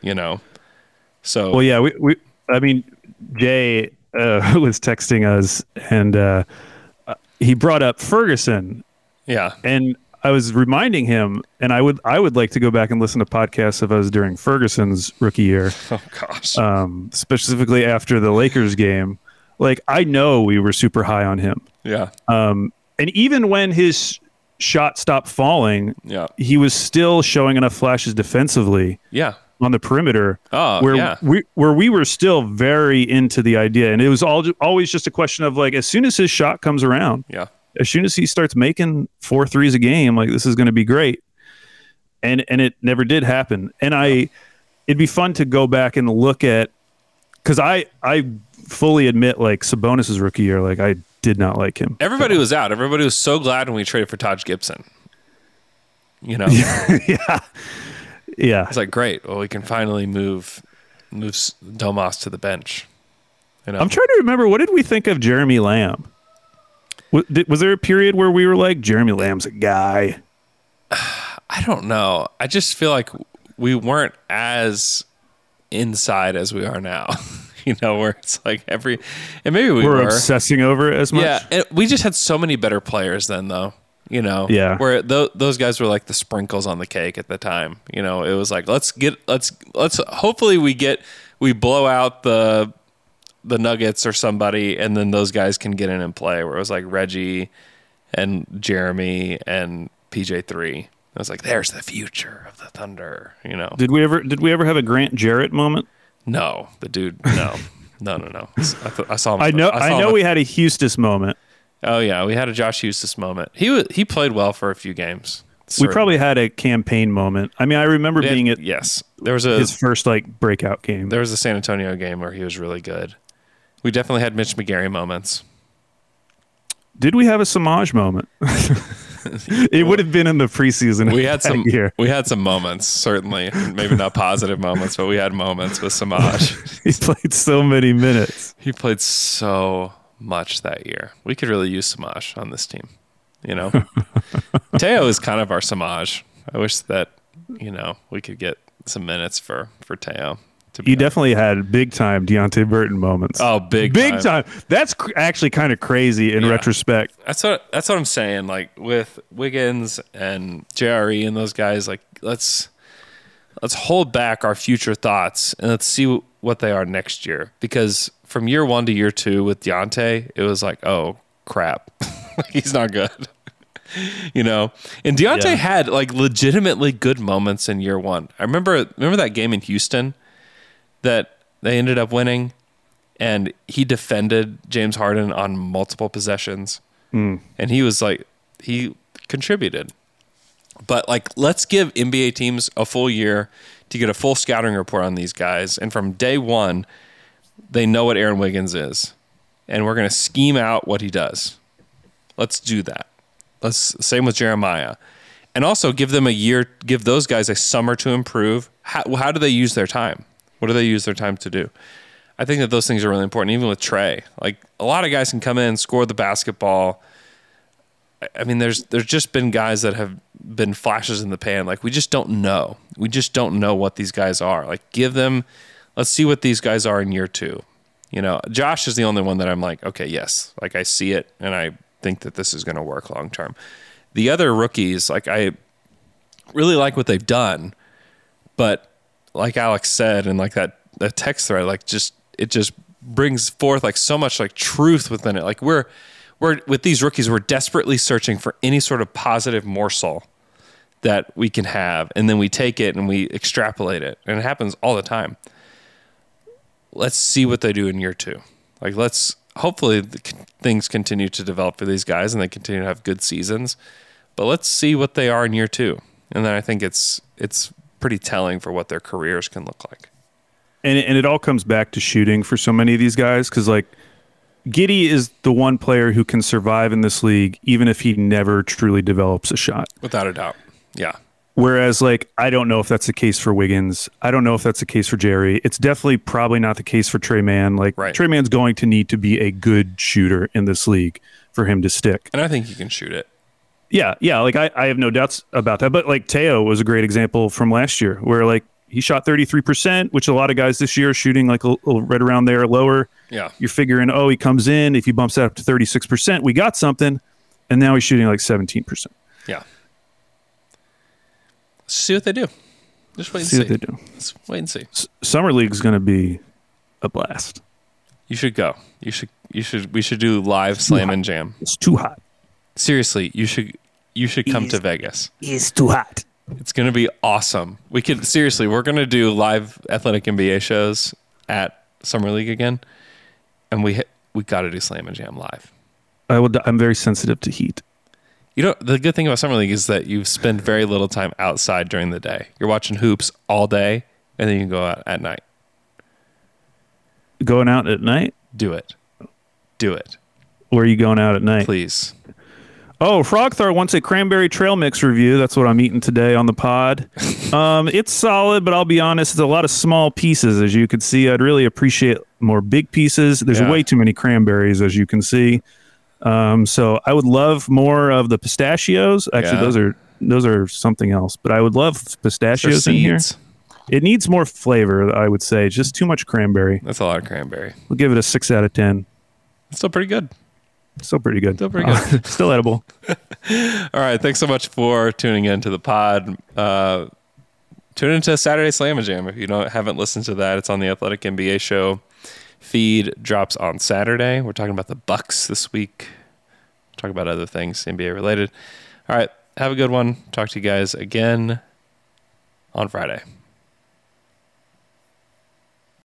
So well, yeah, I mean, Jay was texting us, and he brought up Ferguson. Yeah, and I was reminding him, and I would like to go back and listen to podcasts of us during Ferguson's rookie year. Oh gosh, specifically after the Lakers game. Like I know we were super high on him. Yeah, and even when his shot stopped falling, he was still showing enough flashes defensively. Yeah. On the perimeter, where we were still very into the idea, and it was always just a question of like, as soon as his shot comes around, as soon as he starts making 4 threes a game, like this is going to be great, and it never did happen. And it'd be fun to go back and look at, because I fully admit, like Sabonis's rookie year, like I did not like him. Everybody was out. Everybody was so glad when we traded for Taj Gibson. Yeah. It's like, great. Well, we can finally move Domas to the bench. I'm trying to remember, what did we think of Jeremy Lamb? Was there a period where we were like, Jeremy Lamb's a guy? I don't know. I just feel like we weren't as inside as we are now. Where it's like and maybe we're obsessing over it as much. Yeah, and we just had so many better players then, though. Yeah. Where those guys were like the sprinkles on the cake at the time. It was like, let's hopefully we blow out the Nuggets or somebody, and then those guys can get in and play. Where it was like Reggie and Jeremy and PJ3. I was like, there's the future of the Thunder. Did we ever have a Grant Jarrett moment? No, the dude. No. I saw him. I know we had a Houston moment. Oh yeah, we had a Josh Huestis moment. He played well for a few games. Certainly. We probably had a campaign moment. I mean, I remember being at his first like breakout game. There was a San Antonio game where he was really good. We definitely had Mitch McGary moments. Did we have a Samaj moment? It would have been in the preseason. We had some moments, certainly. Maybe not positive moments, but we had moments with Samaj. He played so many minutes. He played so much that year. We could really use Samaj on this team. Teo is kind of our Samaj. I wish that we could get some minutes for Teo. You definitely had big time Deonte Burton moments. Oh, big time. That's actually kind of crazy in retrospect. That's what I'm saying. Like with Wiggins and JRE and those guys, like let's hold back our future thoughts and let's see what they are next year. Because from year 1 to year 2 with Deonte, it was like, oh crap, he's not good. And Deonte had like legitimately good moments in year 1. I remember that game in Houston that they ended up winning, and he defended James Harden on multiple possessions. And he was like, he contributed. But like, let's give NBA teams a full year to get a full scouting report on these guys. And from day 1, they know what Aaron Wiggins is. And we're going to scheme out what he does. Let's do that. Same with Jeremiah. And also give them a year, give those guys a summer to improve. How do they use their time? What do they use their time to do? I think that those things are really important, even with Trey. Like, a lot of guys can come in, score the basketball. I mean, there's just been guys that have been flashes in the pan. Like, we just don't know. We just don't know what these guys are. Like, let's see what these guys are in year 2. Josh is the only one that I'm like, okay, yes. Like, I see it, and I think that this is going to work long term. The other rookies, like, I really like what they've done, but like Alex said, and like that text thread, like just just brings forth like so much like truth within it. Like we're with these rookies, we're desperately searching for any sort of positive morsel that we can have, and then we take it and we extrapolate it, and it happens all the time. Let's see what they do in year 2. Like hopefully things continue to develop for these guys and they continue to have good seasons, but let's see what they are in year 2. And then I think it's pretty telling for what their careers can look like. And it all comes back to shooting for so many of these guys, because like Giddey is the one player who can survive in this league even if he never truly develops a shot. Without a doubt. Yeah. Whereas, like, I don't know if that's the case for Wiggins. I don't know if that's the case for Jerry. It's definitely probably not the case for Trey Mann. Like, right. Trey Mann's going to need to be a good shooter in this league for him to stick. And I think he can shoot it. Yeah. Like, I have no doubts about that. But, like, Teo was a great example from last year where, like, he shot 33%, which a lot of guys this year are shooting, like, right around there, lower. Yeah. You're figuring, he comes in. If he bumps that up to 36%, we got something. And now he's shooting, like, 17%. Yeah. See what they do. Just wait and see. What they do. Let's wait and see. Summer League's going to be a blast. You should go. We should do live Slam and Jam. It's too hot. Seriously, you should come to Vegas. It's too hot. It's going to be awesome. We're going to do live Athletic NBA shows at Summer League again, and we got to do Slam and Jam live. I'm very sensitive to heat. You know, the good thing about Summer League is that you spend very little time outside during the day. You're watching hoops all day, and then you can go out at night. Going out at night? Do it. Where are you going out at night? Please. Oh, Frogthar wants a cranberry trail mix review. That's what I'm eating today on the pod. It's solid, but I'll be honest, it's a lot of small pieces, as you can see. I'd really appreciate more big pieces. There's way too many cranberries, as you can see. So I would love more of the pistachios. Actually, those are something else. But I would love pistachios in here. It needs more flavor, I would say. Just too much cranberry. That's a lot of cranberry. We'll give it a 6 out of 10. It's still pretty good. Still pretty good. Still edible. All right. Thanks so much for tuning in to the pod. Tune into Saturday Slam and Jam. If you haven't listened to that, it's on the Athletic NBA show. Feed drops on Saturday. We're talking about the Bucks this week. Talk about other things NBA related. All right. Have a good one. Talk to you guys again on Friday.